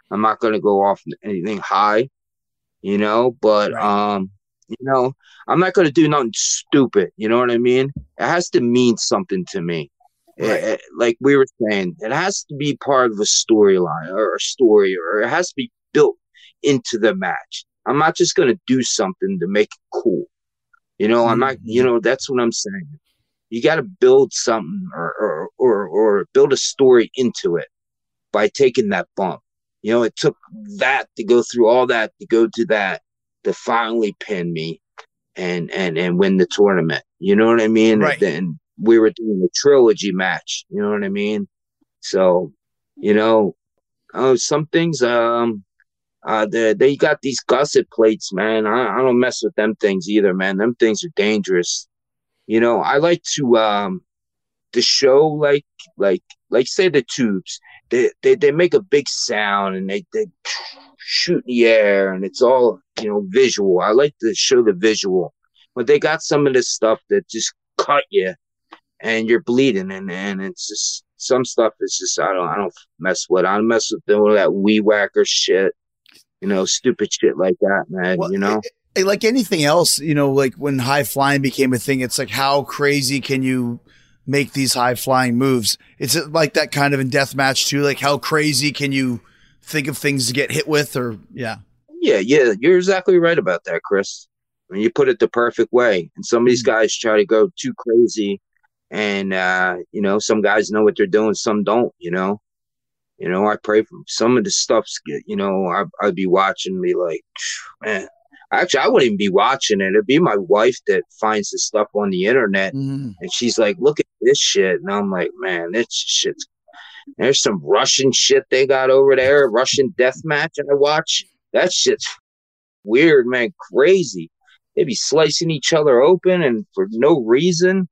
I'm not going to go off anything high, you know, but, Right. um, you know, I'm not going to do nothing stupid. You know what I mean? It has to mean something to me. Right. It- it- like we were saying, it has to be part of a storyline or a story, or it has to be built into the match. I'm not just going to do something to make it cool. You know, I'm not, you know, that's what I'm saying. You got to build something or, or, or, or build a story into it by taking that bump. You know, it took that to go through all that, to go to that, to finally pin me and, and, and win the tournament. You know what I mean? Right. And then we were doing a trilogy match. You know what I mean? So, you know, oh, some things, um, uh, they, they got these gusset plates, man. I, I don't mess with them things either, man. Them things are dangerous. You know, I like to, um, to show like, like, like say the tubes, they, they, they make a big sound and they, they shoot in the air and it's all, you know, visual. I like to show the visual, but they got some of this stuff that just cut you and you're bleeding, and, and it's just, some stuff is just, I don't, I don't mess with. I don't mess with all that weed whacker shit, you know, stupid shit like that, man. Well, you know, it- it- like anything else, you know, like when high flying became a thing, it's like, how crazy can you make these high flying moves? It's like that kind of in deathmatch too. Like, how crazy can you think of things to get hit with? Or yeah, yeah, yeah, you're exactly right about that, Chris. I mean, you put it the perfect way. And some of these guys try to go too crazy, and uh, you know, some guys know what they're doing, some don't. You know, you know, I pray for some of the stuff's. You know, I, I'd be watching, and be like, man. Actually, I wouldn't even be watching it. It'd be my wife that finds the stuff on the internet, mm. and she's like, "Look at this shit," and I'm like, "Man, this shit's." There's some Russian shit they got over there, Russian death match I watch. That shit's weird, man, crazy. They be slicing each other open and for no reason.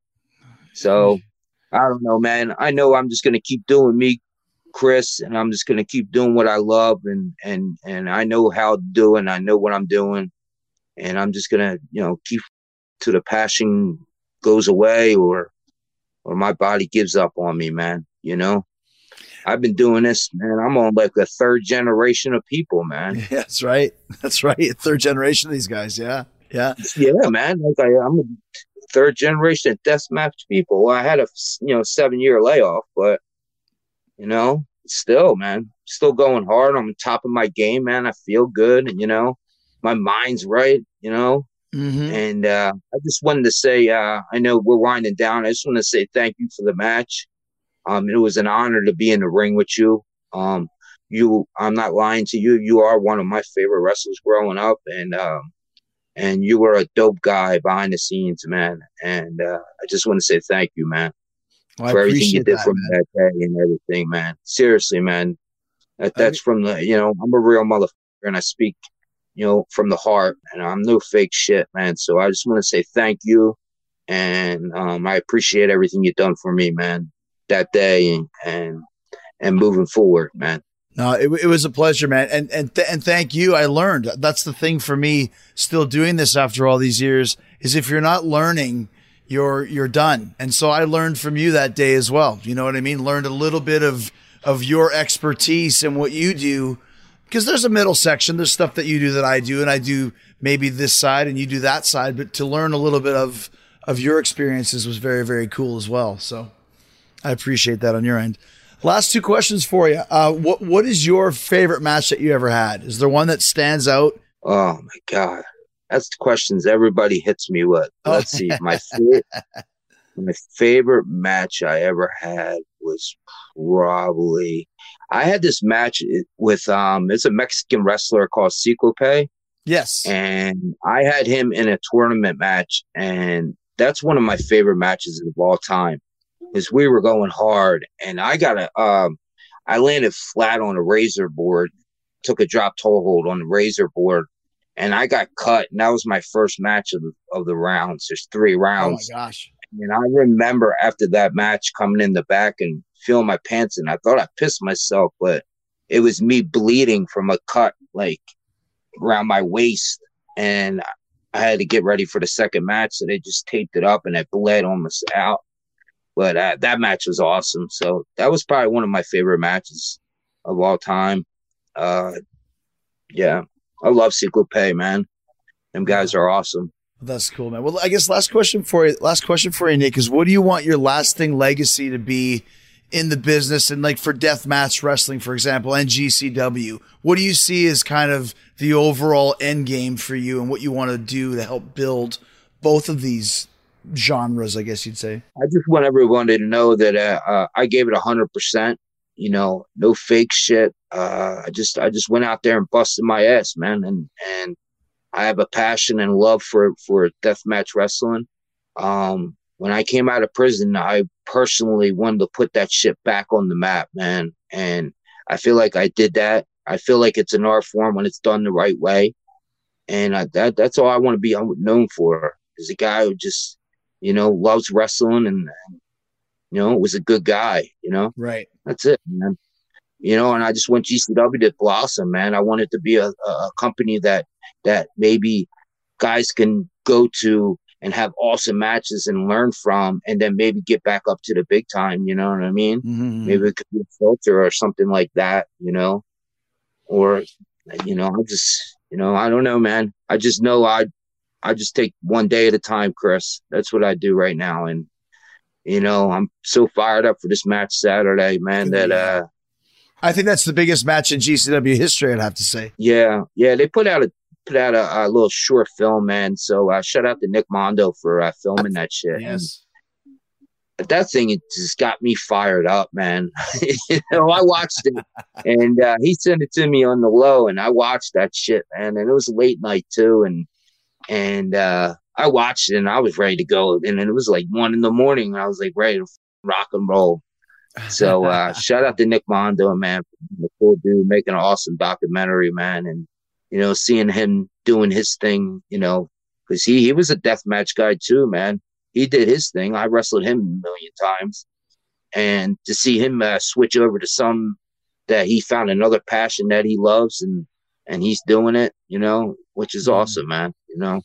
So I don't know, man. I know I'm just gonna keep doing me, Chris, and I'm just gonna keep doing what I love, and and and I know how to do it, and I know what I'm doing, and I'm just gonna, you know, keep till the passion goes away or or my body gives up on me, man. You know, I've been doing this, man. I'm on like a third generation of people, man. Yeah, that's right. That's right. Third generation of these guys. Yeah. Yeah. Yeah, man. Like I, I'm a third generation of deathmatch people. Well, I had a, you know, seven year layoff, but you know, still, man, still going hard. I'm on top of my game, man. I feel good. And, you know, my mind's right, you know, Mm-hmm. and uh, I just wanted to say, uh, I know we're winding down. I just want to say thank you for the match. Um, it was an honor to be in the ring with you. Um, you, I'm not lying to you. You are one of my favorite wrestlers growing up, and um, and you were a dope guy behind the scenes, man. And uh, I just want to say thank you, man, Well, I for everything you appreciate did that, for me man. that day and everything, man. Seriously, man. That, I that's from the, you know, I'm a real motherfucker, and I speak, you know, from the heart, and I'm no fake shit, man. So I just want to say thank you, and um, I appreciate everything you've done for me, man, that day, and and, and moving forward, man. No, it, it was a pleasure, man. And, and, th- and thank you. I learned. That's the thing for me still doing this after all these years is if you're not learning, you're, you're done. And so I learned from you that day as well. You know what I mean? Learned a little bit of, of your expertise and what you do, because there's a middle section. There's stuff that you do that I do, and I do maybe this side and you do that side, but to learn a little bit of, of your experiences was very, very cool as well. So I appreciate that on your end. Last two questions for you. Uh, what what is your favorite match that you ever had? Is there one that stands out? Oh my God, that's the questions everybody hits me with. Let's see, my favorite, my favorite match I ever had was probably I had this match with um, it's a Mexican wrestler called Ciclope. Yes, and I had him in a tournament match, and that's one of my favorite matches of all time. Is we were going hard, and I got a, um, I landed flat on a razor board, took a drop toe hold on the razor board, and I got cut. And that was my first match of the, of the rounds. There's three rounds. Oh my gosh! And I remember after that match coming in the back and feeling my pants, and I thought I pissed myself, but it was me bleeding from a cut like around my waist, and I had to get ready for the second match, so they just taped it up, and it bled almost out. But uh, that match was awesome. So that was probably one of my favorite matches of all time. Uh, yeah, I love Ciclope, man. Them guys are awesome. That's cool, man. Well, I guess last question for you, last question for you, Nick, is what do you want your lasting legacy to be in the business and like for deathmatch wrestling, for example, and G C W? What do you see as kind of the overall end game for you and what you want to do to help build both of these genres, I guess you'd say? I just want everyone to know that uh, uh, I gave it a hundred percent. You know, no fake shit. Uh, I just I just went out there and busted my ass, man, and and. I have a passion and love for, for deathmatch wrestling. Um, when I came out of prison, I personally wanted to put that shit back on the map, man. And I feel like I did that. I feel like it's an art form when it's done the right way. And I, that that's all I want to be known for, is a guy who just, you know, loves wrestling and, and, you know, was a good guy, you know? Right. That's it, man. You know, and I just want G C W to blossom, man. I want it to be a, a company that, that maybe guys can go to and have awesome matches and learn from, and then maybe get back up to the big time. You know what I mean? Mm-hmm. Maybe it could be a filter or something like that, you know, or, you know, I just, you know, I don't know, man. I just know I, I just take one day at a time, Chris. That's what I do right now. And, you know, I'm so fired up for this match Saturday, man, that, uh, I think that's the biggest match in G C W history, I'd have to say. Yeah. Yeah. They put out a, put out a, a little short film, man. So uh, shout out to Nick Mondo for uh, filming that shit. Yes. And that thing, it just got me fired up, man. You know, I watched it and uh, he sent it to me on the low and I watched that shit, man. And it was late night too. And, and uh, I watched it and I was ready to go. And then it was like one in the morning. And I was like ready to rock and roll. So uh, shout out to Nick Mondo, man, the cool dude, making an awesome documentary, man. And, you know, seeing him doing his thing, you know, because he, he was a deathmatch guy too, man. He did his thing. I wrestled him a million times. And to see him uh, switch over to some that he found another passion that he loves and, and he's doing it, you know, which is awesome, man, you know.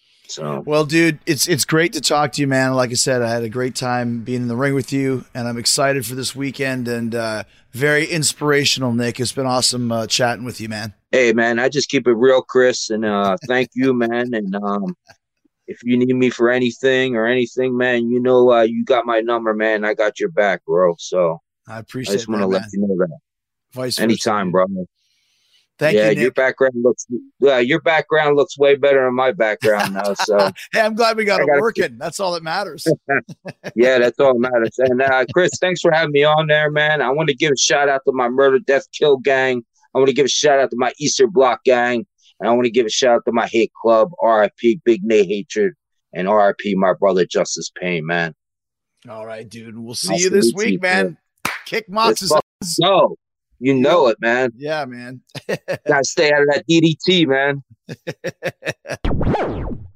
So well, dude, it's it's great to talk to you, man. Like I said, I had a great time being in the ring with you, and I'm excited for this weekend and uh, very inspirational, Nick. It's been awesome uh, chatting with you, man. Hey, man, I just keep it real, Chris, and uh, thank you, man. And um, if you need me for anything or anything, man, you know uh, you got my number, man. I got your back, bro. So I appreciate it. I just want to let you know that. Vice Anytime, versa, brother. Thank yeah, you, Nick. your background looks yeah, your background looks way better than my background now. So hey, I'm glad we got I it gotta working. keep... That's all that matters. Yeah, that's all that matters. And uh, Chris, thanks for having me on there, man. I want to give a shout out to my Murder, Death, Kill gang. I want to give a shout out to my Easter Block gang, and I want to give a shout out to my Hate Club, R I P Big Nate Hatred, and R I P my brother Justice Payne, man. All right, dude. We'll see Nice you to this meet week, you, man. man. Kick Mox's ass. No. You know it, man. Yeah, man. Gotta stay out of that D D T, man.